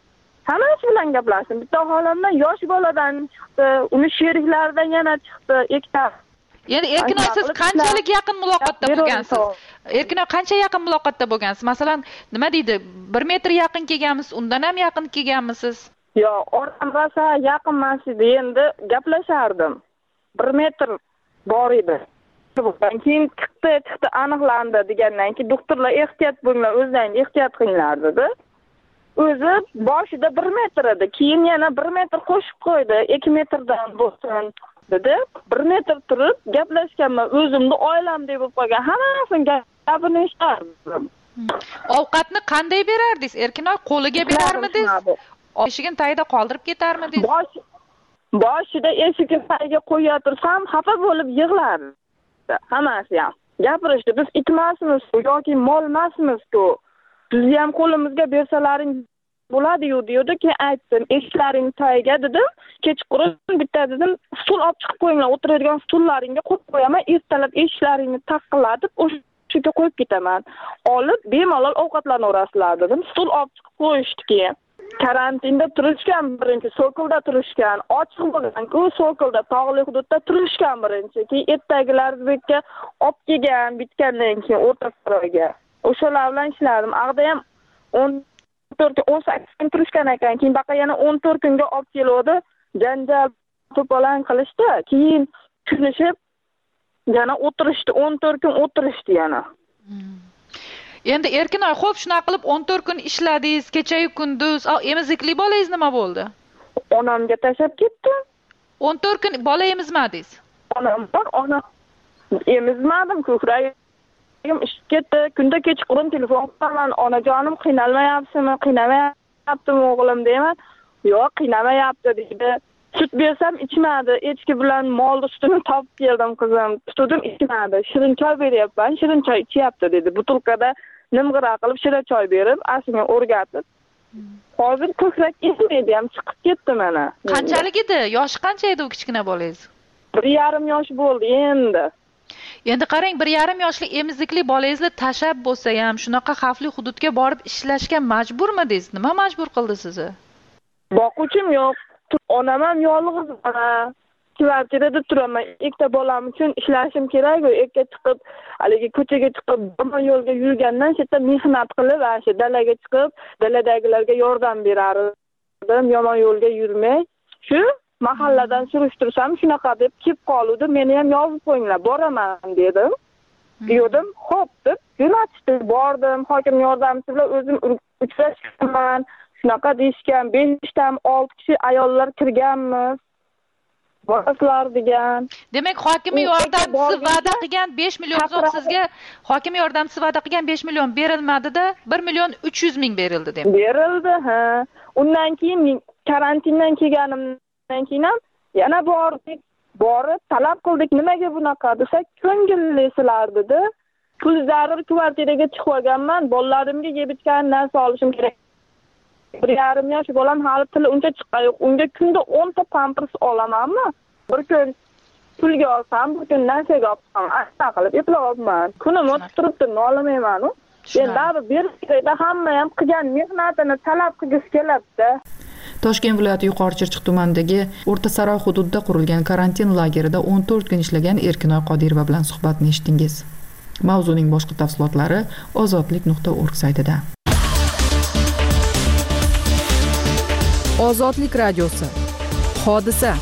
Hammasi bilan gaplashdim. Bitta xolamdan yosh boladan chiqdi, uni sheriklaridan yana chiqdi, ikkita. Ya'ni Erkinoy siz qanchalik yaqin muloqotda bo'lgansiz? Erkinoy qancha yaqin muloqotda bo'lgansiz? Masalan, nima deydi? 1 metr yaqin kelganmisiz, undan ham yaqin kelganmisiz? Yo'q, oram rosa yaqin emas edi. Endi gaplashardim. 1 metr bor edi. Keyin chiqdi aniqlandi degandan keyin doktorlar ehtiyot bo'linglar, o'zlaringiz ehtiyot qilinglar dedi. O'zi boshida 1 metr edi. Keyin yana 1 metr qo'shib qo'ydi. 2 metrdan bo'lsin dedi. 1 metr turib gaplashganman. O'zimni oilamdek bo'lib qolgan. Hammasini gapini eshitardim. Ovqatni qanday berardingiz? Erkinoy qo'liga berarmidingiz? Eshigini tagida qoldirib ketarmidingiz? Boshida eshigini tagiga qo'ya tursam, xafa bo'lib yig'lardi. Hammasi ham gapirishdi. Biz itmasmiz yoki mol emasmiz-ku. Bizni ham qo'limizga bersalaring bo'ladi-yu deydi. Keyin aytdim, eshiklaring tagiga dedim. Kechqurun bitta dedim, stul olib chiqib qo'yinglar, o'tiradigan stullaringga qo'yib qo'yaman. Ertalab eshiklaringni taqillatib, o'shaga qo'yib ketaman. Olib bemalol ovqatlanaverasizlar dedim. Stul olib chiqib qo'yishdi keyin. Karantinda turishgan birinchi, Sokolda turishgan, ochiq bo'lgan-ku, Sokolda tog'li hududda turishgan birinchi. Keyin ertagilarga olib kelgan bitgandan keyin O'rta Saroyga. O'shalar bilan ishladim. Aqda ham 18 kun turishgan ekan. Keyin baqa yana 14 kunga olib keldi. Janjal to'polon qilishdi. Keyin tushunishib yana o'tirishdi. 14 kun o'tirishdi yana. Endi Erkinoy, xo'p, shunaqa qilib 14 kun ishladingiz, kecha-yu kunduz. Emizikli bolangiz nima bo'ldi? Onamga tashlab ketdim. 14 kun bola emizmadingiz? Ona emizmadim, ko'kragim ishib ketdi. Kunda kechqurun telefon qilaman, onajonim qiynalmayapsizmi? Qiynamayaptimi o'g'lim deyman. Yo'q, qiynamayapti deydi. Sut bersam ichmadi. Echki bilan molni sutini topib keldim qizim. Tutdim ichmadi. Shirin choy beryapman, shirin choy ichyapti dedi. Butilkada nimg'ira qilib shirin choy berib, asliga o'rgatib. Hozir ko'krak esmaydi ham chiqib ketdi mana. Qanchalik edi? Yoshi qancha edi u kichkina bolangiz? 1,5 yosh bo'ldi endi. Endi qarang, 1,5 yoshli emizikli bolangizni tashab bo'lsa ham shunaqa xavfli hududga borib ishlashga majburmidingiz? Nima majbur qildi sizni? Boquvchim yo'q. Onam ham yolg'iz ona. Kvartirada turaman. Ikkita bolam uchun ishlashim kerak-ku. Erkak chiqib, haligi ko'chaga chiqib, yomon yo'lga yurgandan chetda mehnat qilib, o'sha dalaga chiqib, daladagilarga yordam berardim. Yomon yo'lga yurmay. Shu mahalladan surishtirsam, shunaqa deb kelib qoluvdi. Meni ham yozib qo'yinglar, boraman dedim. Dedim, xo'p deb jo'natishdi. Bordim, hokim yordamchisi bilan o'zim uchrashganman. Shunaqa deyishgan, 5 tam 6 kishi ayollar kirganmiz. Borasizlar degan. Demak, hokim yordamchisi va'da qilgan 5 million so'm sizga, hokim yordamchisi va'da qilgan 5 million berilmadi-da, 1,300,000 berildi demak. Berildi, ha. Undan keyin karantindan kelganimdan keyin ham yana borib talab qildik, nimaga bunaqa desak, ko'ngillisizlar dedi. Pul zarur kvartiraga chiqib olganman, bolalarimga yeb ichgan narsa olishim kerak. 1,5 yosh bolam hali tili uncha chiqqan yo'q. Unga kunda 10 ta pampers olamanmi? Bir kun pulga olsam, bir kun narsaga olsam, asta qilib eplolmayman. Kunim o'tib turibdi, nolimayman-ku. Endi berishda hamma ham qilgan mehnatini talab qilgisi keladi-da. Toshkent viloyati Yuqori Chirchiq tumanidagi O'rta Saroy hududida qurilgan karantin lagerida 14 kun ishlagan Erkinoy Qodirova bilan suhbatni eshitdingiz. Mavzuning boshqa tafsilotlari ozodlik.org saytida. Ozodlik radiosi. Hodisa.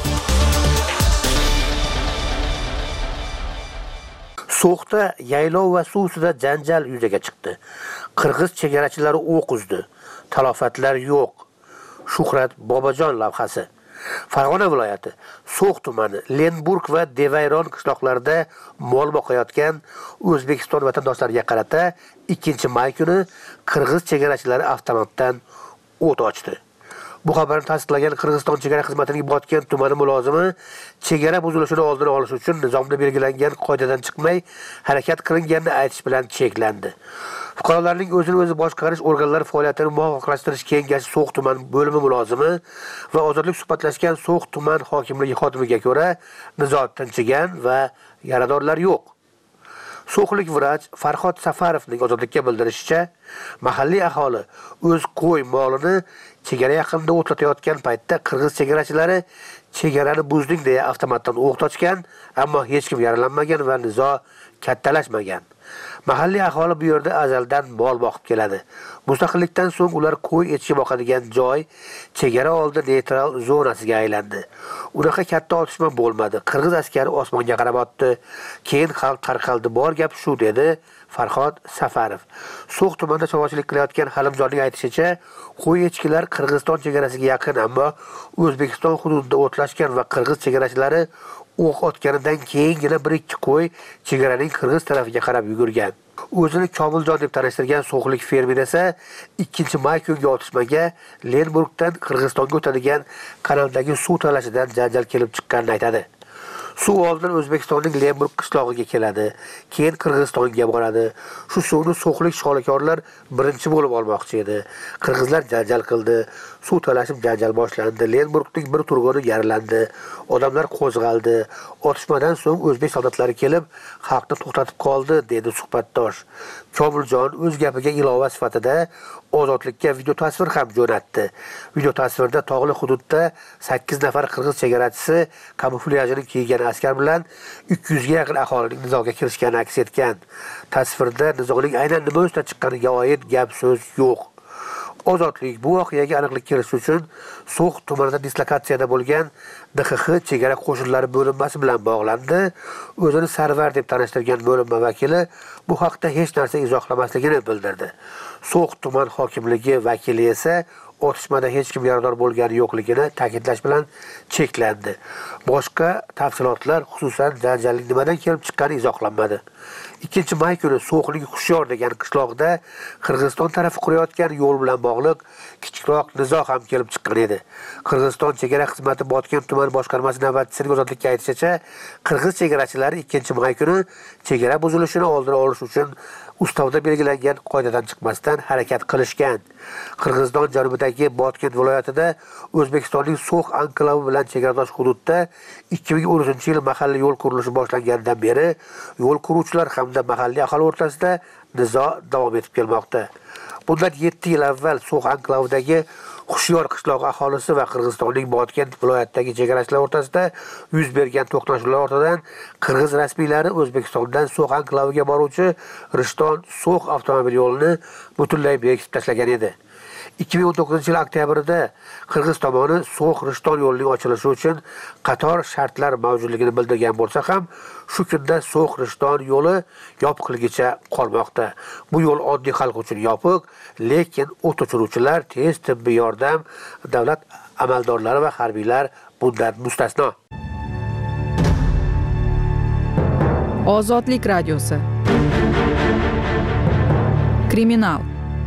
So'xda yaylov va suv ustida janjal yuzaga chiqdi. Qirg'iz chegarachilari o'q uzdi. Talofatlar yo'q. Shuhrat Bobojon lavhasi. Farg'ona viloyati So'x tumani Lenburg va Devayron qishloqlarida mol boqayotgan O'zbekiston vatandoshlariga qarata 2-may kuni qirg'iz chegarachilari avtomatdan o't ochdi. Bu xabarni tasdiqlagan Qirg'iziston chegara xizmatining Botken tumani mulozimi chegara buzilishini oldini olish uchun nizomda belgilangan qoidadan chiqmay harakat qilinganini aytish bilan cheklandi. Fuqarolarning o'zini o'zi boshqarish organlari faoliyatini muvofiqlashtirish kengashi So'x tuman bo'limi mulozimi va ozodlik suhbatlashgan So'x tuman hokimligi xodimiga ko'ra nizo tinchigan va yaradorlar yo'q. So'xlik vrach Farhod Safarovning ozodlikka bildirishicha, mahalliy aholi o'z qo'y molini chegara yaqinida o'tlatayotgan paytda qirg'iz chegarachilari chegarani buzding deya avtomatdan o'q ochgan, ammo hech kim yaralanmagan va nizo kattalashmagan. Mahalliy aholi bu yerda azaldan mol boqib keladi. Mustaqillikdan so'ng ular qo'y etishi boqadigan joy chegara oldi neytral zonasiga aylandi. Unaqa katta otishma bo'lmadi. Qirg'iz askari osmonga qarab otdi. Keyin xalq tarqaldi. Bor gap shu dedi Farhod Safarov. So'x tumanida chorvachilik qilayotgan Halimjonning aytishicha, qo'y echkilar Qirg'iziston chegarasiga yaqin, ammo O'zbekiston hududida o'tlashgan va qirg'iz chegarachilari o'q otganidan keyingina 1-2 qo'y chegaraning qirg'iz tarafiga qarab yugurgan. O'zini Komiljon deb tanishtirgan so'xlik fermer esa 2-may kungi otishmaga Lenburgdan Qirg'izistonga o'tadigan kanaldagi suv talashidan janjal kelib chiqqanini aytadi. Suv oldin O'zbekistonning Lenburg qishlog'iga keladi, keyin Qirg'izistonga boradi. Shu suvni so'xlik sholikorlar birinchi bo'lib olmoqchi edi. Qirg'izlar janjal qildi, suv talashib janjal boshlandi. Lenburgning bir turg'uni yaralandi, odamlar qo'zg'aldi. Otishmadan so'ng o'zbek soldatlari kelib, xalqni to'xtatib qoldi, dedi suhbatdosh. Komiljon o'z gapiga ilova sifatida ozodlikka video tasvir ham jo'natdi. Video tasvirda tog'li hududda 8 nafar qirg'iz chegarachisi kamuflyajini kiygan askar bilan 200 ga yaqin aholining nizoga kirishgani aks etgan. Tasvirda nizoning aynan nima ustidan chiqqaniga oid gap so'z yo'q. Ozodlik bu voqeaga aniqlik kiritish uchun So'x tumanida dislokatsiyada bo'lgan DXX chegara qo'shinlari bo'linmasi bilan bog'landi. O'zini Sarvar deb tanishtirgan bo'linma vakili bu haqda hech narsa izohlamasligini bildirdi. So'x tuman hokimligi vakili esa otishmada hech kim yarador bo'lgani yo'qligini ta'kidlash bilan cheklandi. Boshqa tafsilotlar, xususan janjalning nimadan kelib chiqqani izohlanmadi. 2-may kuni So'xning Xushyor degan qishloqda Qirg'iziston tarafi qurayotgan yo'l bilan bog'liq kichikroq nizo ham kelib chiqqan edi. Qirg'iziston chegara xizmati Botken tuman boshqarmasi navbatchisining ozodlikka aytishicha, qirg'iz chegarachilari 2-may kuni chegara buzilishini oldini olish uchun ustavda belgilangan qoidadan chiqmasdan harakat qilishgan. Qirg'iziston janubidagi Botken viloyatida O'zbekistonning So'x anklavi bilan chegaradosh hududda 2013-yil mahalliy yo'l qurilishi boshlanganidan beri yo'l quruvchilar hamda mahalliy aholi o'rtasida nizo davom etib kelmoqda. Bundan 7 yil avval So'x anklavidagi Xushyor qishlog'i aholisi va Qirg'izistonning Botken viloyatidagi chegarachilar o'rtasida yuz bergan to'qnashuvlar ortidan qirg'iz rasmiylari O'zbekistondan So'x anklaviga boruvchi Rishton-So'x avtomobil yo'lini butunlay bekitib tashlagan edi. 2019-yil oktyabrda Qirg'iz tomoni So'x-Rishton yo'lining ochilishi uchun qator shartlar mavjudligini bildirgan bo'lsa ham, shu kunda So'x-Rishton yo'li yopiqligicha qolmoqda. Bu yo'l oddiy xalq uchun yopiq, lekin o't o'chiruvchilar, tez tibbiy yordam, davlat amaldorlari va harbiylar bundan mustasno. Ozodlik radiosi. Kriminal.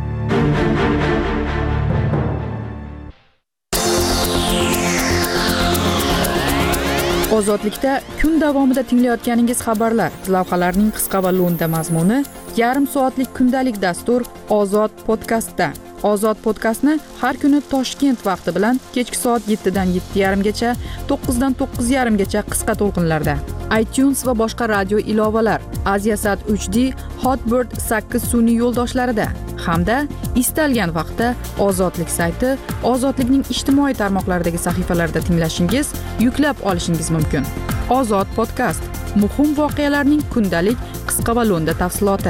Ozodlikda kun davomida tinglayotganingiz xabarlar, lavhalarning qisqa va lo'nda mazmuni, yarim soatlik kundalik dastur Ozod podkastda. Ozod podkastni har kuni Toshkent vaqti bilan kechki soat 7 dan 7:30 gacha, 9 dan 9:30 gacha qisqa to'lqinlarda. iTunes va boshqa radio ilovalar, Aziasat 3D, Hotbird 8 sun'iy yo'ldoshlarida hamda istalgan vaqtda Ozodlik sayti, Ozodlikning ijtimoiy tarmoqlaridagi sahifalarida tinglashingiz, yuklab olishingiz mumkin. Ozod podkast. Muhim voqealarning kundalik qisqa va lo'nda tafsiloti.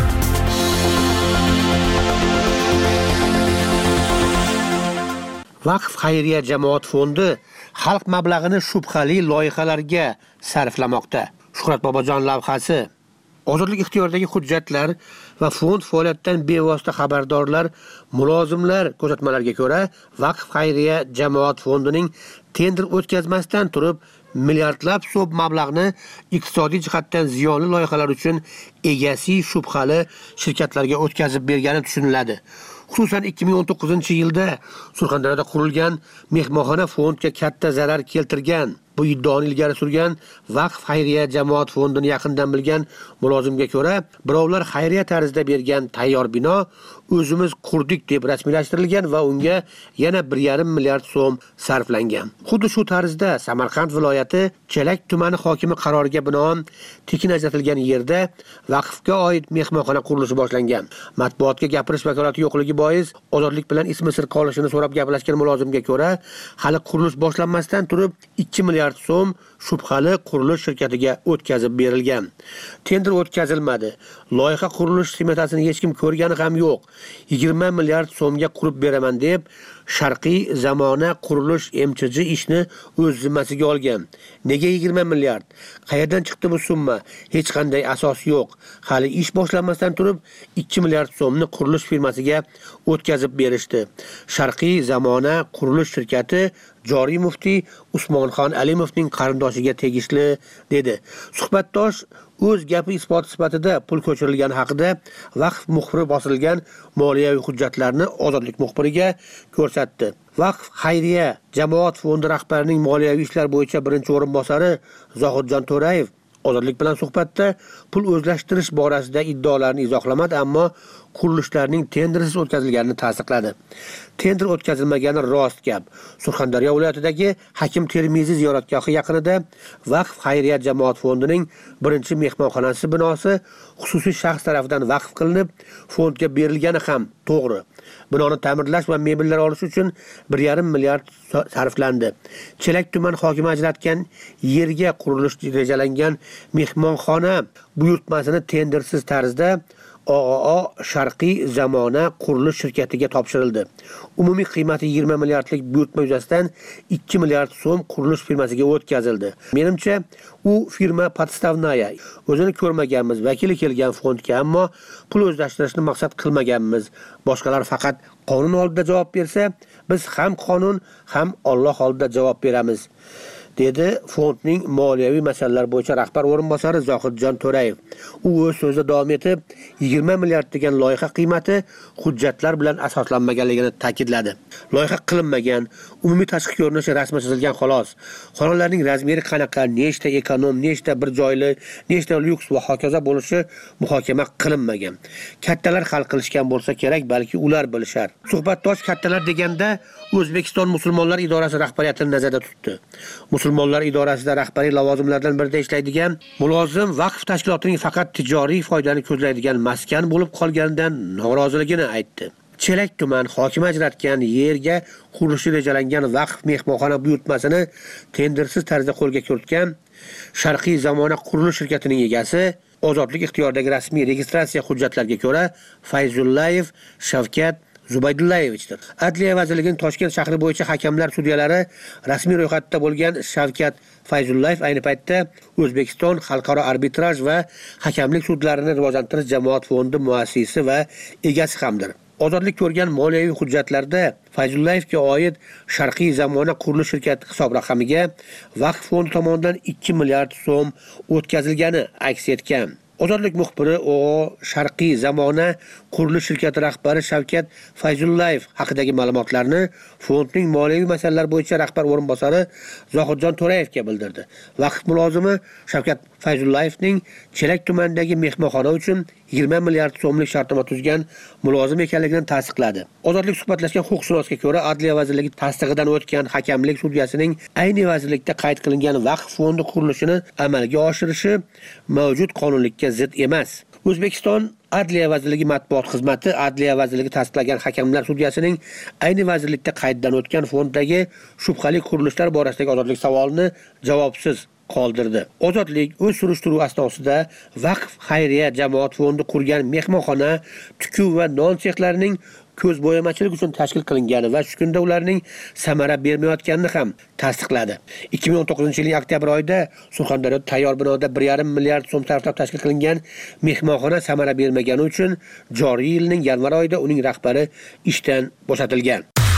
Vaqf xayriya jamoat fondi xalq mablag'ini shubhali loyihalarga sarflamoqda. Shuhrat Bobojon lavhasi. Ozodlik ixtiyoridagi hujjatlar va fond faoliyatidan bevosita xabardorlar, mulozimlar ko'rsatmalariga ko'ra, Vaqf xayriya jamoat fondining tender o'tkazmasdan turib milliardlab so'm mablag'ni iqtisodiy jihatdan ziyonli loyihalar uchun egasi shubhali shirkatlarga o'tkazib bergani tushuniladi. Xususan 2019-yilda Surxondaryoda qurilgan mehmonxona fondga katta zarar keltirgan. Bu iddaoni ilgari surgan Vaqf xayriya jamoat fondini yaqindan bilgan mulozimga ko'ra, birovlar xayriya tarzida bergan tayyor bino o'zimiz qurdik deb rasmiylashtirilgan va unga yana 1,5 milliard so'm sarflangan. Xuddi shu tarzda Samarqand viloyati Chelak tumani hokimi qaroriga binoan tekin ajratilgan yerda vaqfga oid mehmonxona qurilishi boshlangan. Matbuotga gapirish vakolati yo'qligi bois ozodlik bilan ismi sir qolishini so'rab gaplashgan mulozimga ko'ra, hali qurilish boshlanmasdan turib 2 milliard so'm shubhali qurilish shirkatiga o'tkazib berilgan. Tender o'tkazilmadi. Loyiha qurilish smetasini hech kim ko'rgani ham yo'q. 20 milliard so'mga qurib beraman deb Sharqiy zamona qurilish MChJ ishni o'z zimmasiga olgan. Nega 20 milliard? Qayerdan chiqdi bu summa? Hech qanday asos yo'q. Hali ish boshlanmasdan turib 2 milliard so'mni qurilish firmasiga o'tkazib berishdi. Sharqiy zamona qurilish shirkati joriy muftiy Usmonxon Alimovning qarindoshiga tegishli dedi. Suhbatdosh o'z gapi isbot sifatida pul ko'chirilgani haqida vaqf muxbiri bosilgan moliyaviy hujjatlarni Ozodlik muxbiriga ko'rsatdi. Vaqf xayriya jamoat fondi rahbarining moliyaviy ishlar bo'yicha birinchi o'rinbosari Zohidjon To'rayev Ozodlik bilan suhbatda pul o'zlashtirish borasida iddaolarni izohlamadi, ammo qurilishlarning tendersiz o'tkazilganini tasdiqladi. Tender o'tkazilmagani rost gap. Surxondaryo viloyatidagi Hakim Termiziy ziyoratgohi yaqinida Vaqf xayriya jamoat fondining birinchi mehmonxonasi binosi xususiy shaxs tomonidan vaqf qilinib, fondga berilgani ham to'g'ri. Binoni ta'mirlash va mebellar olish uchun 1,5 milliard sarflandi. Chelak tuman hokimi ajratgan yerga qurilish rejalangan mehmonxona buyurtmasini tendersiz tarzda OOO Sharqiy zamona qurilish shirkatiga topshirildi. Umumiy qiymati 20 milliardlik buyurtma yuzasidan 2 milliard so'm qurilish firmasiga o'tkazildi. Menimcha, u firma podstavnaya. O'zini ko'rmaganmiz, vakili kelgan fondga, ammo pul o'zlashtirishni maqsad qilmaganmiz. Boshqalar faqat qonun oldida javob bersa, biz ham qonun, ham Alloh oldida javob beramiz, dedi fondning moliyaviy masalalar bo'yicha rahbar o'rinbosari Zohidjon To'rayev. U o'z so'zida davom etib, 20 milliard degan loyiha qiymati hujjatlar bilan asoslanmaganligini ta'kidladi. Loyiha qilinmagan, umumiy tashqi ko'rinishi rasman chizilgan xolos. Xonadonlarning razmeri qanaqa, nechta ekonom, nechta bir joyli, nechta lyuks va hokazo bo'lishi muhokama qilinmagan. Kattalar hal qilishgan bo'lsa kerak, balki ular bilishar. Suhbatdosh kattalar deganda O'zbekiston musulmonlar idorasi rahbariyatini nazarda tutdi. Musulmonlar idorasida rahbariy lavozimlardan birida ishlaydigan mulozim vaqf tashkilotining faqat tijoriy foydani ko'zlaydigan maskan bo'lib qolganidan noroziligini aytdi. Chelak tuman hokimi ajratgan yerga qurilishi rejalangan vaqf mehmonxona buyurtmasini tendersiz tarzda qo'lga kiritgan Sharqiy zamona qurilish shirkatining egasi Ozodlik ixtiyoridagi rasmiy registratsiya hujjatlariga ko'ra Fayzullayev Shavkat Zubaydullayevichdir. Adliya vazirligining Toshkent shahri bo'yicha hakamlar sudyalari rasmiy ro'yxatda bo'lgan Shavkat Fayzullayev ayni paytda O'zbekiston xalqaro arbitraj va hakamlik sudlarini rivojlantirish jamoat fondi muassisi va egasi hamdir. Ozodlik ko'rgan moliyaviy hujjatlarda Fayzullayevga oid Sharqiy zamona qurilish shirkati hisob raqamiga vaqf fondi tomonidan 2 milliard so'm o'tkazilgani aks etgan. Ozodlik muxbiri Sharqiy zamona qurilish shirkati rahbari Shavkat Fayzullayev haqidagi ma'lumotlarni fondning moliyaviy masalalar bo'yicha rahbar o'rinbosari Zohidjon To'rayevga bildirdi. Vaqf mulozimi Shavkat Fayzullayevning Chelak tumanidagi mehmonxona uchun 20 milliard so'mlik shartnoma tuzgan mulozim ekanligini tasdiqladi. Ozodlik suhbatlashgan huquqshunosga ko'ra, Adliya vazirligi tasdig'idan o'tgan hakamlik sudyasining ayni vazirlikda qayd qilingan vaqf fondi qurilishini amalga oshirishi mavjud qonunlikka zid emas. O'zbekiston Adliya vazirligi matbuot xizmati Adliya vazirligi tasdiqlagan hakamlar sudyasining ayni vazirlikda qayddan o'tgan fonddagi shubhali qurilishlar borasidagi ozodlik savolini javobsiz qoldirdi. Ozodlik o'z surishtiruv asnosida vaqf xayriya jamoat fondi qurgan mehmonxona, tukuv va non sexlarining ko'zbo'yamachilik uchun tashkil qilingani va shu kunda ularning samara bermayotganini ham tasdiqladi. 2019-yilning oktyabr oyida Surxondaryoda tayyor binoda 1,5 milliard so'm sarflab tashkil qilingan mehmonxona samara bermagani uchun joriy yilning yanvar oyida uning rahbari ishdan bo'shatilgan.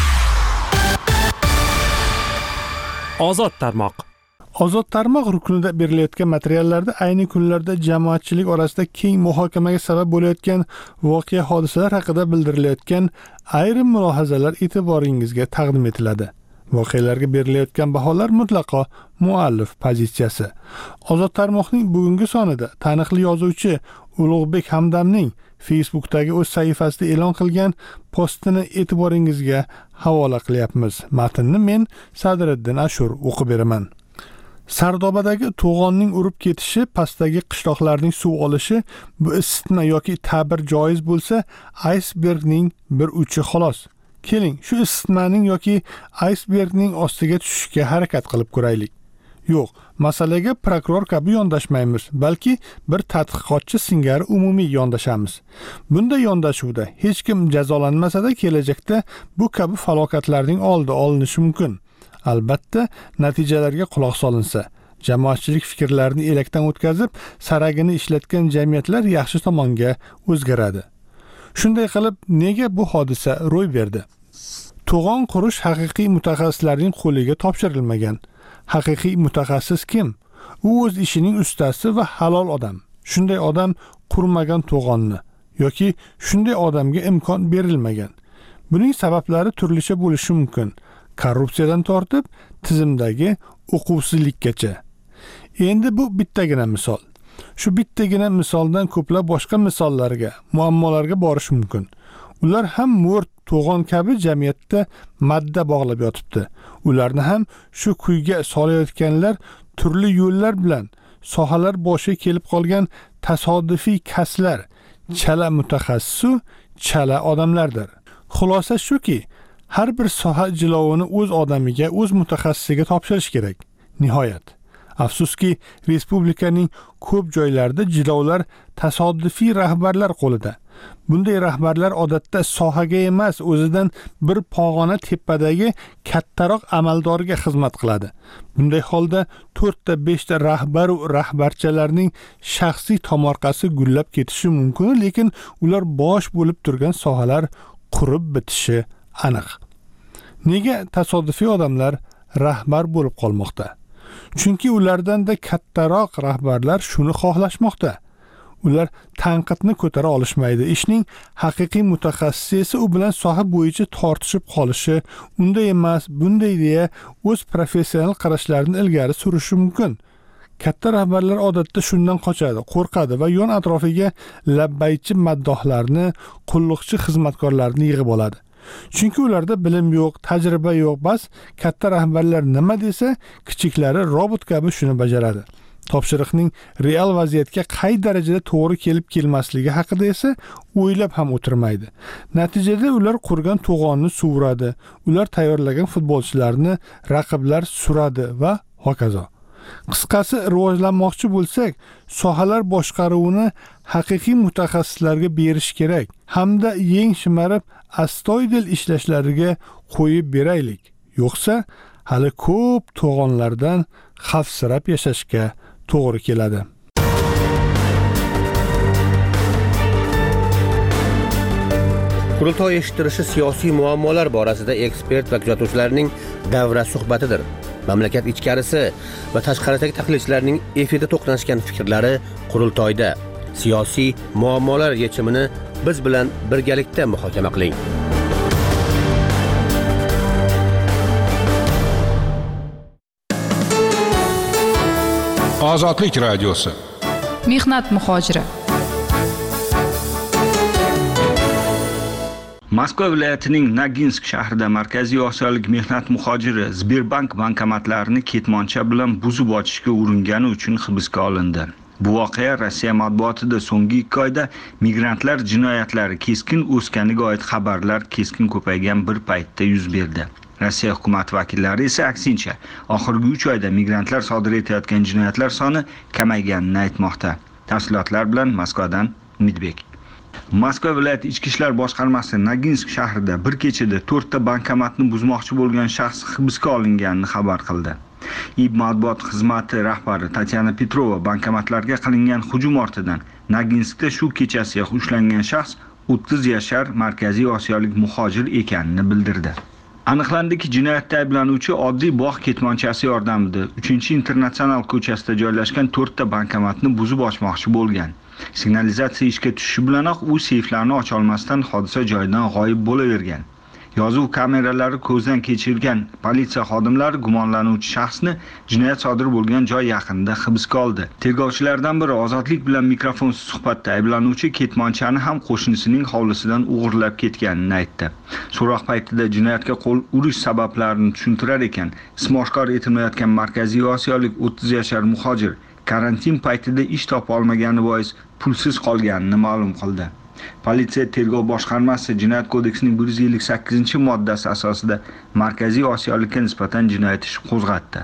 Ozod tarmoq. Ozod tarmoq ruknida berilayotgan materiallarda ayni kunlarda jamoatchilik orasida keng muhokamaga sabab bo'layotgan voqea hodisalar haqida bildirilayotgan ayrim mulohazalar e'tiboringizga taqdim etiladi. Voqealarga berilayotgan baholar mutlaqo muallif pozitsiyasi. Ozod tarmoqning bugungi sonida taniqli yozuvchi Ulug'bek Hamdamning Facebook'dagi o'z sahifasida e'lon qilgan postini e'tiboringizga havola qilyapmiz. Matnni men Sadriddin Ashur o'qib beraman. Sardobadagi to'g'onning urib ketishi, pastdagi qishloqlarning suv olishi bu isitma yoki ta'bir joiz bo'lsa, aysbergning bir uchi xolos. Keling, shu isitmaning yoki aysbergning ostiga tushishga harakat qilib ko'raylik. Yo'q, masalaga prokuror kabi yondashmaymiz, balki bir tadqiqotchi singari umumiy yondashamiz. Bunday yondashuvda hech kim jazolanmasa-da, kelajakda bu kabi falokatlarning oldi olinishi mumkin. Albatta, natijalarga quloq solinsa, jamoatchilik fikrlarini elakdan o'tkazib, saragini ishlatgan jamiyatlar yaxshi tomonga o'zgaradi. Shunday qilib, nega bu hodisa ro'y berdi? To'g'on qurish haqiqiy mutaxassislarning qo'liga topshirilmagan. Haqiqiy mutaxassis kim? U o'z ishining ustasi va halol odam. Shunday odam qurmagan to'g'onni yoki shunday odamga imkon berilmagan. Buning sabablari turlicha bo'lishi mumkin. Korrupsiyadan tortib, tizimdagi uquvsizlikkacha. Endi bu bittagina misol. Shu bittagina misoldan ko'plab boshqa misollarga, muammolarga borish mumkin. Ular ham mo'rt to'g'on kabi jamiyatda madda bog'lab yotibdi. Ularni ham shu kuyga solayotganlar turli yo'llar bilan sohalar boshiga kelib qolgan tasodifiy kaslar, chala mutaxassisu chala odamlardir. Xulosa shuki, har bir soha jilovini o'z odamiga, o'z mutaxassisiga topshirish kerak. Nihoyat. Afsuski, respublikaning ko'p joylarida jilovlar tasodifiy rahbarlar qo'lida. Bunday rahbarlar odatda sohaga emas, o'zidan bir pog'ona tepadagi kattaroq amaldorga xizmat qiladi. Bunday holda 4 ta 5 ta rahbar va rahbarchalarning shaxsiy tomorqasi gullab ketishi mumkin, lekin ular bosh bo'lib turgan sohalar qurib bitishi aniq. Nega tasodifiy odamlar rahbar bo'lib qolmoqda? Chunki ulardan-da kattaroq rahbarlar shuni xohlashmoqda. Ular tanqidni ko'tara olishmaydi. Ishning haqiqiy mutaxassisi esa u bilan soha bo'yicha tortishib qolishi, unday emas, bunday deya o'z professional qarashlarini ilgari surishi mumkin. Katta rahbarlar odatda shundan qochadi, qo'rqadi va yon atrofiga labbaychi maddohlarni, qulluqchi xizmatkorlarni yig'ib oladi. Chunki ularda bilim yo'q, tajriba yo'q, bas katta rahbarlar nima desa, kichiklari robot kabi shuni bajaradi. Topshiriqning real vaziyatga qay darajada to'g'ri kelib kelmasligi haqida esa o'ylab ham o'tirmaydi. Natijada ular qurgan to'g'onni suvuradi, ular tayyorlagan futbolchilarni raqiblar suradi va hokazo. Qisqasi, rivojlanmoqchi bo'lsak, sohalar boshqaruvini haqiqiy mutaxassislarga berish kerak hamda yeng shimarib astoydil ishlashlariga qo'yib beraylik. Yo'qsa, hali ko'p to'g'onlardan xavfsirab yashashga to'g'ri keladi. Qurultoy eshittirishi siyosiy muammolar borasida ekspert va kuzatuvchilarning davra suhbatidir. Mamlakat ichkarisi va tashqaridagi tahlilchilarning efirda to'qnashgan fikrlari qurultoyda. Siyosiy muammolar yechimini biz bilan birgalikda muhokama qiling. Ozodlik radiosi. Mehnat muhojiri. Moskva viloyatining Naginsk shahrida Markaziy Osiyolik mehnat muhojiri Sberbank bankomatlarini ketmoncha bilan buzib ochishga uringani uchun hibsga olindi. Bu voqea Rossiya matbuotida so'nggi 2 oyda migrantlar jinoyatlari keskin o'sganiga oid xabarlar keskin ko'paygan bir paytda yuz berdi. Rossiya hukumat vakillari esa aksincha, oxirgi 3 oyda migrantlar sodir etayotgan jinoyatlar soni kamayganini aytmoqda. Tafsilotlar bilan Moskvadan Umidbek. Moskva viloyati ichki ishlar boshqarmasi Naginsk shahrida bir kechada 4 ta bankomatni buzmoqchi bo'lgan shaxs hibsga olinganini xabar qildi. IB matbuot xizmati rahbari Tatyana Petrova bankomatlarga qilingan hujum ortidan Naginskda shu kechasiyoq ushlangan shaxs 30 yashar Markaziy Osiyolik muhojir ekanini bildirdi. Aniqlandiki, jinoyatda ayblanuvchi oddiy bog' ketmonchasi yordamida 3-internatsional ko'chasida joylashgan 4 ta bankomatni buzib ochmoqchi bo'lgan. Signalizatsiya ishga tushishi bilanoq u seyflarni ocha olmasdan hodisa joyidan g'oyib bo'lavergan. Yozuv kameralari ko'zdan kechirgan politsiya xodimlari gumonlanuvchi shaxsni jinoyat sodir bo'lgan joy yaqinida hibsga oldi. Tergovchilardan biri ozodlik bilan mikrofonsiz suhbatda ayblanuvchi ketmonchani ham qo'shnisining hovlisidan o'g'irlab ketganini aytdi. So'roq paytida jinoyatga qo'l urish sabablarini tushuntirar ekan, ismi oshkor etilmayotgan Markaziy Osiyolik 30 yashar muhojir karantin paytida ish topa olmagani bois pulsiz qolganini ma'lum qildi. Politsiya tergov boshqarmasi Jinoyat kodeksining 158-moddasi asosida Markaziy Osiyolikka nisbatan jinoyat ishi qo'zg'atdi.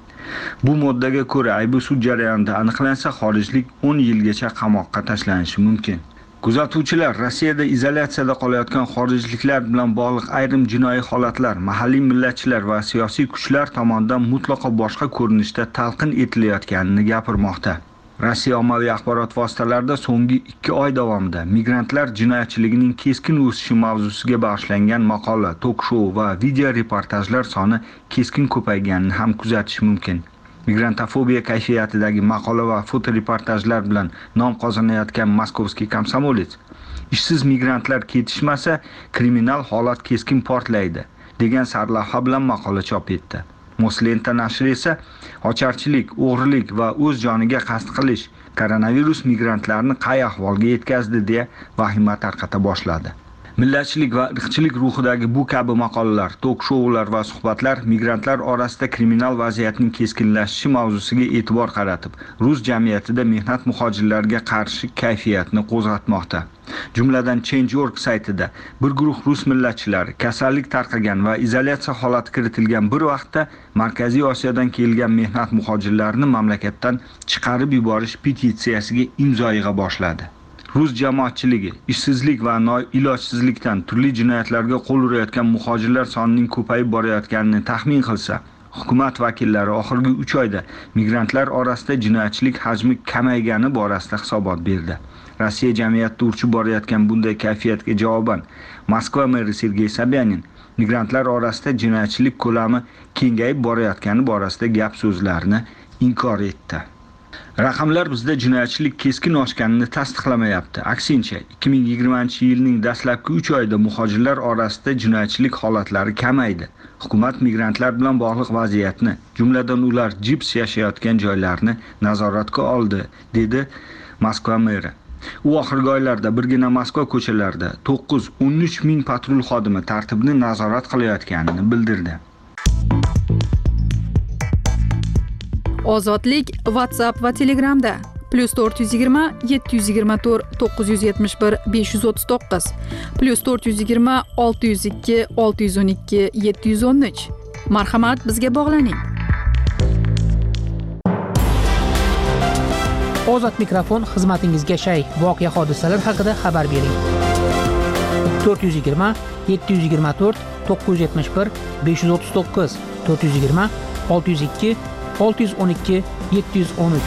Bu moddaga ko'ra aybi sud jarayonida aniqlansa, xorijlik 10 yilgacha qamoqqa tashlanishi mumkin. Kuzatuvchilar Rossiyada izolyatsiyada qolayotgan xorijliklar bilan bog'liq ayrim jinoiy holatlar mahalliy millatchilar va siyosiy kuchlar tomonidan mutlaqo boshqa ko'rinishda talqin etilayotganini gapirmoqda. Rossiya ommaviy axborot vositalarida so'nggi 2 oy davomida migrantlar jinoyatchiligining keskin o'sishi mavzusiga bag'ishlangan maqola, tok-shou va video reportajlar soni keskin ko'payganini ham kuzatish mumkin. Migrantofobiya kayfiyatidagi maqola va fotoreportajlar bilan nom qozonayotgan Moskovskiy komsomolets ishsiz migrantlar ketishmasa kriminal holat keskin portlaydi degan sarlavha bilan maqola chop etdi. Moslenta nashri esa ocharchilik, o'g'rilik va o'z joniga qasd qilish koronavirus migrantlarni qay ahvolga yetkazdi deya vahima tarqata boshladi. Millatchilik va irqchilik ruhidagi bu kabi maqolalar, tok-shoular va suhbatlar migrantlar orasida kriminal vaziyatning keskinlashishi mavzusiga e'tibor qaratib, rus jamiyatida mehnat muhojirlarga qarshi kayfiyatni qo'zg'atmoqda. Jumladan Change.org saytida bir guruh rus millatchilari kasallik tarqagan va izolyatsiya holati kiritilgan bir vaqtda Markaziy Osiyodan kelgan mehnat muhojirlarini mamlakatdan chiqarib yuborish petitsiyasiga imzo yig'a boshladi. Rus jamoatchiligi ishsizlik va ilojsizlikdan turli jinoyatlarga qo'l urayotgan muhojirlar sonining ko'payib borayotganini taxmin qilsa, hukumat vakillari oxirgi 3 oyda migrantlar orasida jinoyatchilik hajmi kamaygani borasida hisobot berdi. Rossiya jamiyatida urchib borayotgan bunday kayfiyatga javoban Moskva meri Sergey Sobyanin migrantlar orasida jinoyatchilik ko'lami kengayib borayotgani borasida gap so'zlarini inkor etdi. Raqamlar bizda jinoyatchilik keskin oshganini tasdiqlamayapti. Aksincha, 2020-yilning dastlabki 3 oyida muhojirlar orasida jinoyatchilik holatlari kamaydi. Hukumat migrantlar bilan bog'liq vaziyatni, jumladan ular jips yashayotgan joylarni nazoratga oldi, dedi Moskva meri. U oxirgi oylarda birgina Moskva ko'chalarida 9-13 ming patrul xodimi tartibni nazorat qilayotganini bildirdi. Ozodlik WhatsApp va Telegramda +420 724 971 539 +420 602 612 713. Marhamat, bizga bog'laning. Ozod mikrofon xizmatingizga shay. Voqea hodisalar haqida xabar bering. 420 724 971 539 420 602 612 713.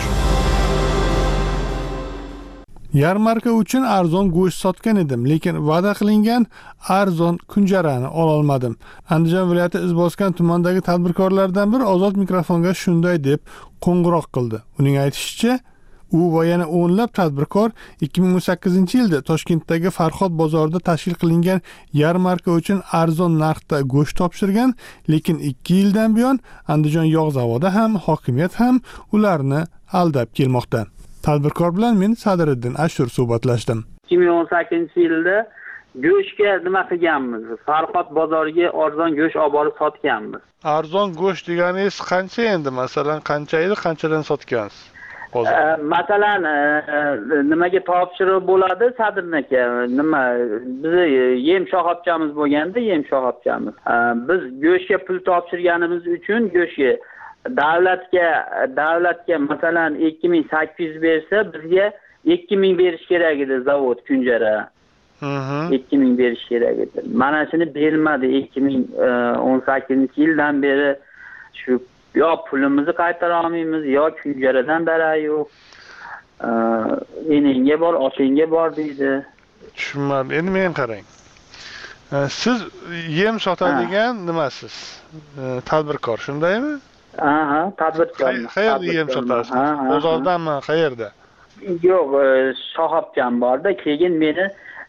Yarmarka uchun arzon go'sht sotgan edim, lekin va'da qilingan arzon kunjarani ola olmadim. Andijon viloyati Izboskan tumanidagi tadbirkorlardan biri Ozod mikrofonga shunday deb qo'ng'iroq qildi. Uning aytishicha, u va yana o'nlab tadbirkor 2018-yilda Toshkentdagi Farhod bozorida tashkil qilingan yarmarka uchun arzon narxda go'sht topshirgan, lekin 2 yildan buyon Andijon yog' zavodi ham, hokimiyat ham ularni aldab kelmoqda. Tadbirkor bilan men Sadriddin Ashur suhbatlashdim. 2018-yilda go'shtga nima qilganmiz? Farhod bozoriga arzon go'sht olib borib sotganmiz. Arzon go'sht deganingiz qancha endi? Masalan, qancha edi, qanchadan sotgansiz? Masalan, nimaga topshiriq bo'ladi Sadrin aka? Biz yem shoxobchamiz bo'lganda, yem shoxobchamiz. Biz go'shtga pul topshirganimiz uchun go'shtga davlatga masalan 2800 bersa, bizga 2000 berish kerak edi zavod kunjara. 2000 berish kerak edi. Mana shuni bermadi 2018-yildan beri shu yo pulimizni qaytara olmaymiz, yo kunjaradan darak yo'q. Eningga bor, otingga bor deydi. Tushunmadim. Endi men qarang. Siz yem sotadigan nimasiz? Tadbirkor, shundaymi? Tadbirkor. Qayerda yem sotasiz? Bozordanmi, qayerda? Yo'q, shoxobcham borda, keyin meni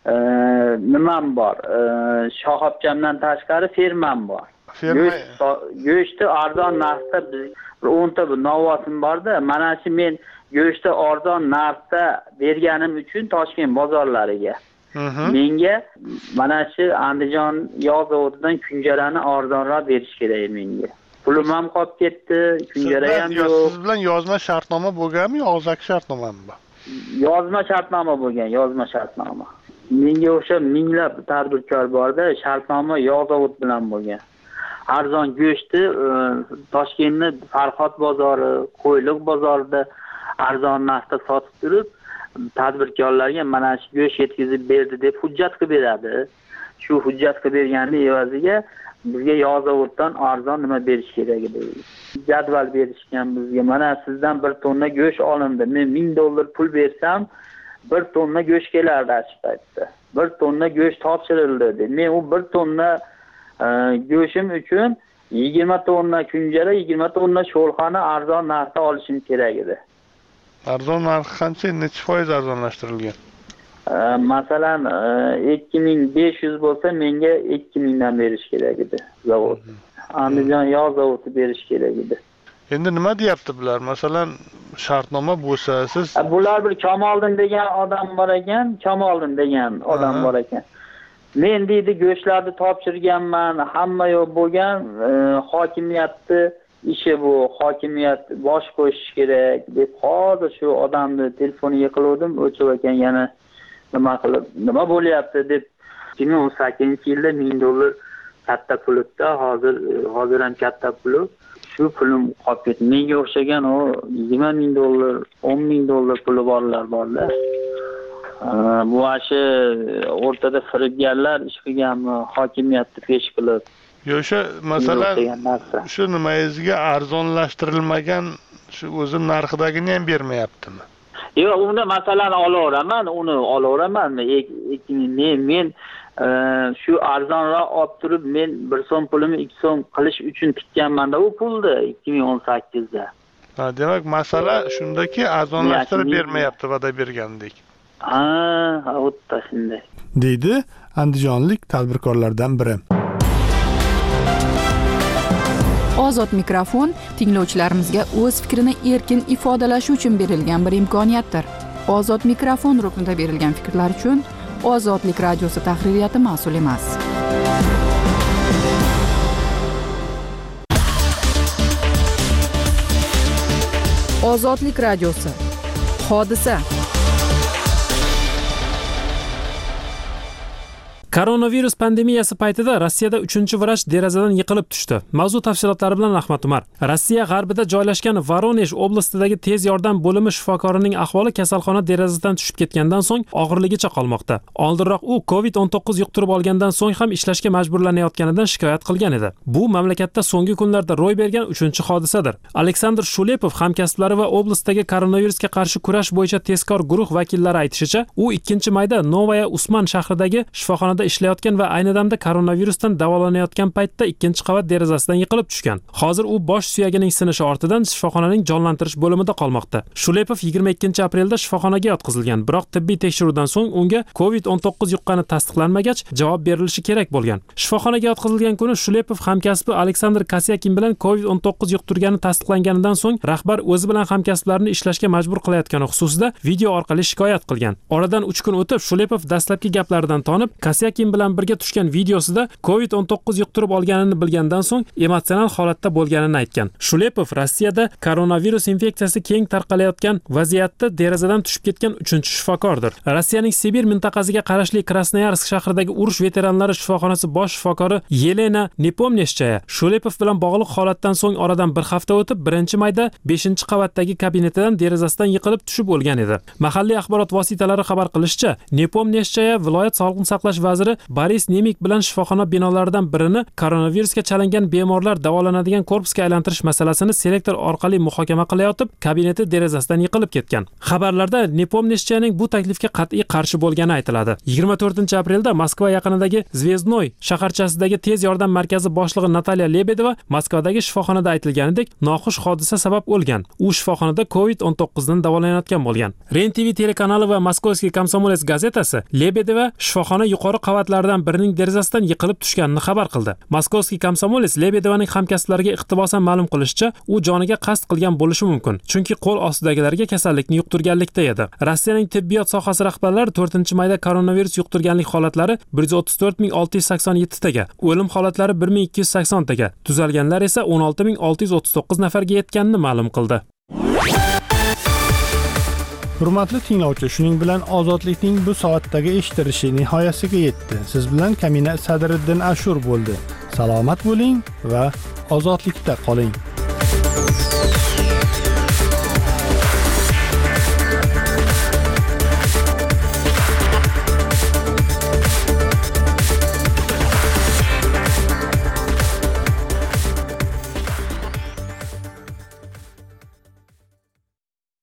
nimam bor. Shoxobchamdan tashqari fermam bor. Go'shtni arzon narxda biz 10 ta novosim borda. Mana shu men go'shtni arzon narxda berganim uchun Toshkent bozorlariga menga mana shu Andijon yog' zavodidan kunjarani arzonroq berish kerak menga. Pulim ham qolib ketdi, kunjara ham yo'q. Siz bilan yozma shartnoma bo'lganmi, og'zaki shartnomami bor? Yozma shartnoma bo'lgan, yozma shartnoma. Menga o'sha minglab tadbirkor borda, shartnoma yog' zavod bilan bo'lgan. Arzon go'shtni Toshkentning Farhod bozori, Qo'yliq bozorida arzon narxda sotib turib, tadbirkorlarga mana shu go'sht yetkazib berdi deb hujjat qilib beradi. Shu hujjat qilib berganning evaziga bizga yog' zavoddan arzon nima berish kerak edi. Jadval berishgan bizga. Mana sizdan 1 tonna go'sht olindi. Men $1000 pul bersam 1 tonna go'sht kelardi shu paytda. 1 tonna go'sht topshirildi dedi. Men u 1 tonna go'shtim uchun 20 tonna kunjara, 20 tonna sho'rxona arzon narxda olishim kerak edi. Arzon narxi qancha? Necha foiz arzonlashtirilgan? Masalan, 2500 bo'lsa, menga 2000 dan berish kerak edi zavod. Andijon yog' zavodi berish kerak edi. Endi nima deyapti bular? Masalan, shartnoma bo'lsa, siz bular bir Kamoliddin degan odam bor ekan, Kamoliddin degan odam bor ekan. Men deydi go'shtlarni topshirganman, hamma yo'q bo'lgan, hokimiyatni ishi bu, hokimiyat bosh qo'yish kerak deb hozir shu odamni telefoniga qildim, o'chib ekan yana nima bo'lyapti deb 2018-yilda $1000 katta pul edi, hozir ham katta pul. Shu pulim qolib ketdi. Menga o'xshagan o $20000, $10000 puli borlar borda. Bu ashi o'rtada firibgarlar ish qilganmi, hokimiyatni pesh qilib. O'sha masalan shu nimangizga arzonlashtirilmagan shu o'zi narxidagini ham bermayaptimi? Yo'q, uni masalan olaveraman. Men shu arzonroq olib turib, men 1 so'm pulimni 2 so'm qilish uchun tikkanman-da u pulni 2018da. Ha, demak, masala shundaki arzonlashtirib bermayapti va'da bergandek. O'tda shunday. deydi andijonlik tadbirkorlardan biri. Ozod mikrofon tinglovchilarimizga o'z fikrini erkin ifodalashi uchun berilgan bir imkoniyatdir. Ozod mikrofon ruknida berilgan fikrlar uchun Ozodlik radiosi tahririyati mas'ul emas. Ozodlik radiosi. Hodisa. Koronavirus pandemiyasi paytida Rossiyada 3-vrach derazadan yiqilib tushdi. Mavzu tafsilotlari bilan Ahmad Umar. Rossiya g'arbida joylashgan Voronej oblastidagi tez yordam bo'limi shifokorining ahvoli kasalxona derazasidan tushib ketgandan so'ng og'irligicha qolmoqda. Oldinroq u COVID-19 yuqtirib olgandan so'ng ham ishlashga majburlanayotganidan shikoyat qilgan edi. Bu mamlakatda so'nggi kunlarda ro'y bergan 3-hodisadir. Aleksandr Shulepov hamkasblari va oblastdagi koronavirusga qarshi kurash bo'yicha tezkor guruh vakillari aytishicha, u 2-mayda Novaya Usman shahridagi shifoxonada ishlayotgan va ayni damda koronavirusdan davolanayotgan paytda 2-qavat derazasidan yiqilib tushgan. Hozir u bosh suyagining sinishi ortidan shifoxonaning jonlantirish bo'limida qolmoqda. Shulepov 22-aprelda shifoxonaga yotqizilgan, biroq tibbiy tekshiruvdan so'ng unga COVID-19 yuqqani tasdiqlanmagach, javob berilishi kerak bo'lgan. Shifoxonaga yotqizilgan kuni Shulepov hamkasbi Aleksandr Kasyakin bilan COVID-19 yuqtirgani tasdiqlanganidan so'ng rahbar o'zi bilan hamkasblarini ishlashga majbur qilayotgani xususida video orqali shikoyat qilgan. Oradan 3 kun o'tib Shulepov dastlabki gaplaridan tonib, Kasyakin bilan birga tushgan videosida COVID-19 yuqtirib olganini bilgandan so'ng emotsional holatda bo'lganini aytgan. Shulepov Rossiyada koronavirus infeksiyasi keng tarqalayotgan vaziyatda derazadan tushib ketgan 3-shifokordir. Rossiyaning Sibir mintaqasiga qarashli Krasnoyarsk shahridagi urush veteranlari shifoxonasi bosh shifokori Yelena Nepomneshchaya Shulepov bilan bog'liq holatdan so'ng oradan 1 hafta o'tib 1-mayda 5-qavatdagi kabinetidan derazasidan yiqilib tushib o'lgan edi. Mahalliy axborot vositalari xabar qilishicha, Nepomneshchaya viloyat sog'liqni saqlash vaziri vaziri Boris Nemik bilan shifoxona binolaridan birini koronavirusga chalingan bemorlar davolanadigan korpusga aylantirish masalasini selektor orqali muhokama qilayotib, kabineti derazasidan yiqilib ketgan. Xabarlarda Nepomnischyaning bu taklifga qat'iy qarshi bo'lgani aytiladi. 24-aprelda Moskva yaqinidagi Zvezdnoy shaharchasidagi tez yordam markazi boshlig'i Natalya Lebedeva Moskvadagi shifoxonada aytilganidek noxush hodisa sabab o'lgan. U shifoxonada COVID-19 dan davolanayotgan bo'lgan. Ren TV telekanali va Moskovskiy Komsomolets gazetasi Lebedeva shifoxona yuqori qavatlaridan birining derazasidan yiqilib tushganini xabar qildi. Moskovskiy Komsomolets Lebedevaning hamkasblariga iqtibosan ma'lum qilishicha, u joniga qasd qilgan bo'lishi mumkin, chunki qo'l ostidagilarga kasallikni yuqtirganlikda edi. Rossiyaning tibbiyot sohasi rahbarlari 4-mayda koronavirus yuqtirganlik holatlari 134.687 taga, o'lim holatlari 1.280 taga, tuzalganlar esa 16.639 nafarga yetganini ma'lum qildi. Hurmatli tinglovchi, shuning bilan ozodlikning bu soatdagi eshitilishi nihoyasiga yetdi. Siz bilan Kamina Sadriddin Ashur bo'ldi. Salomat bo'ling va ozodlikda qoling.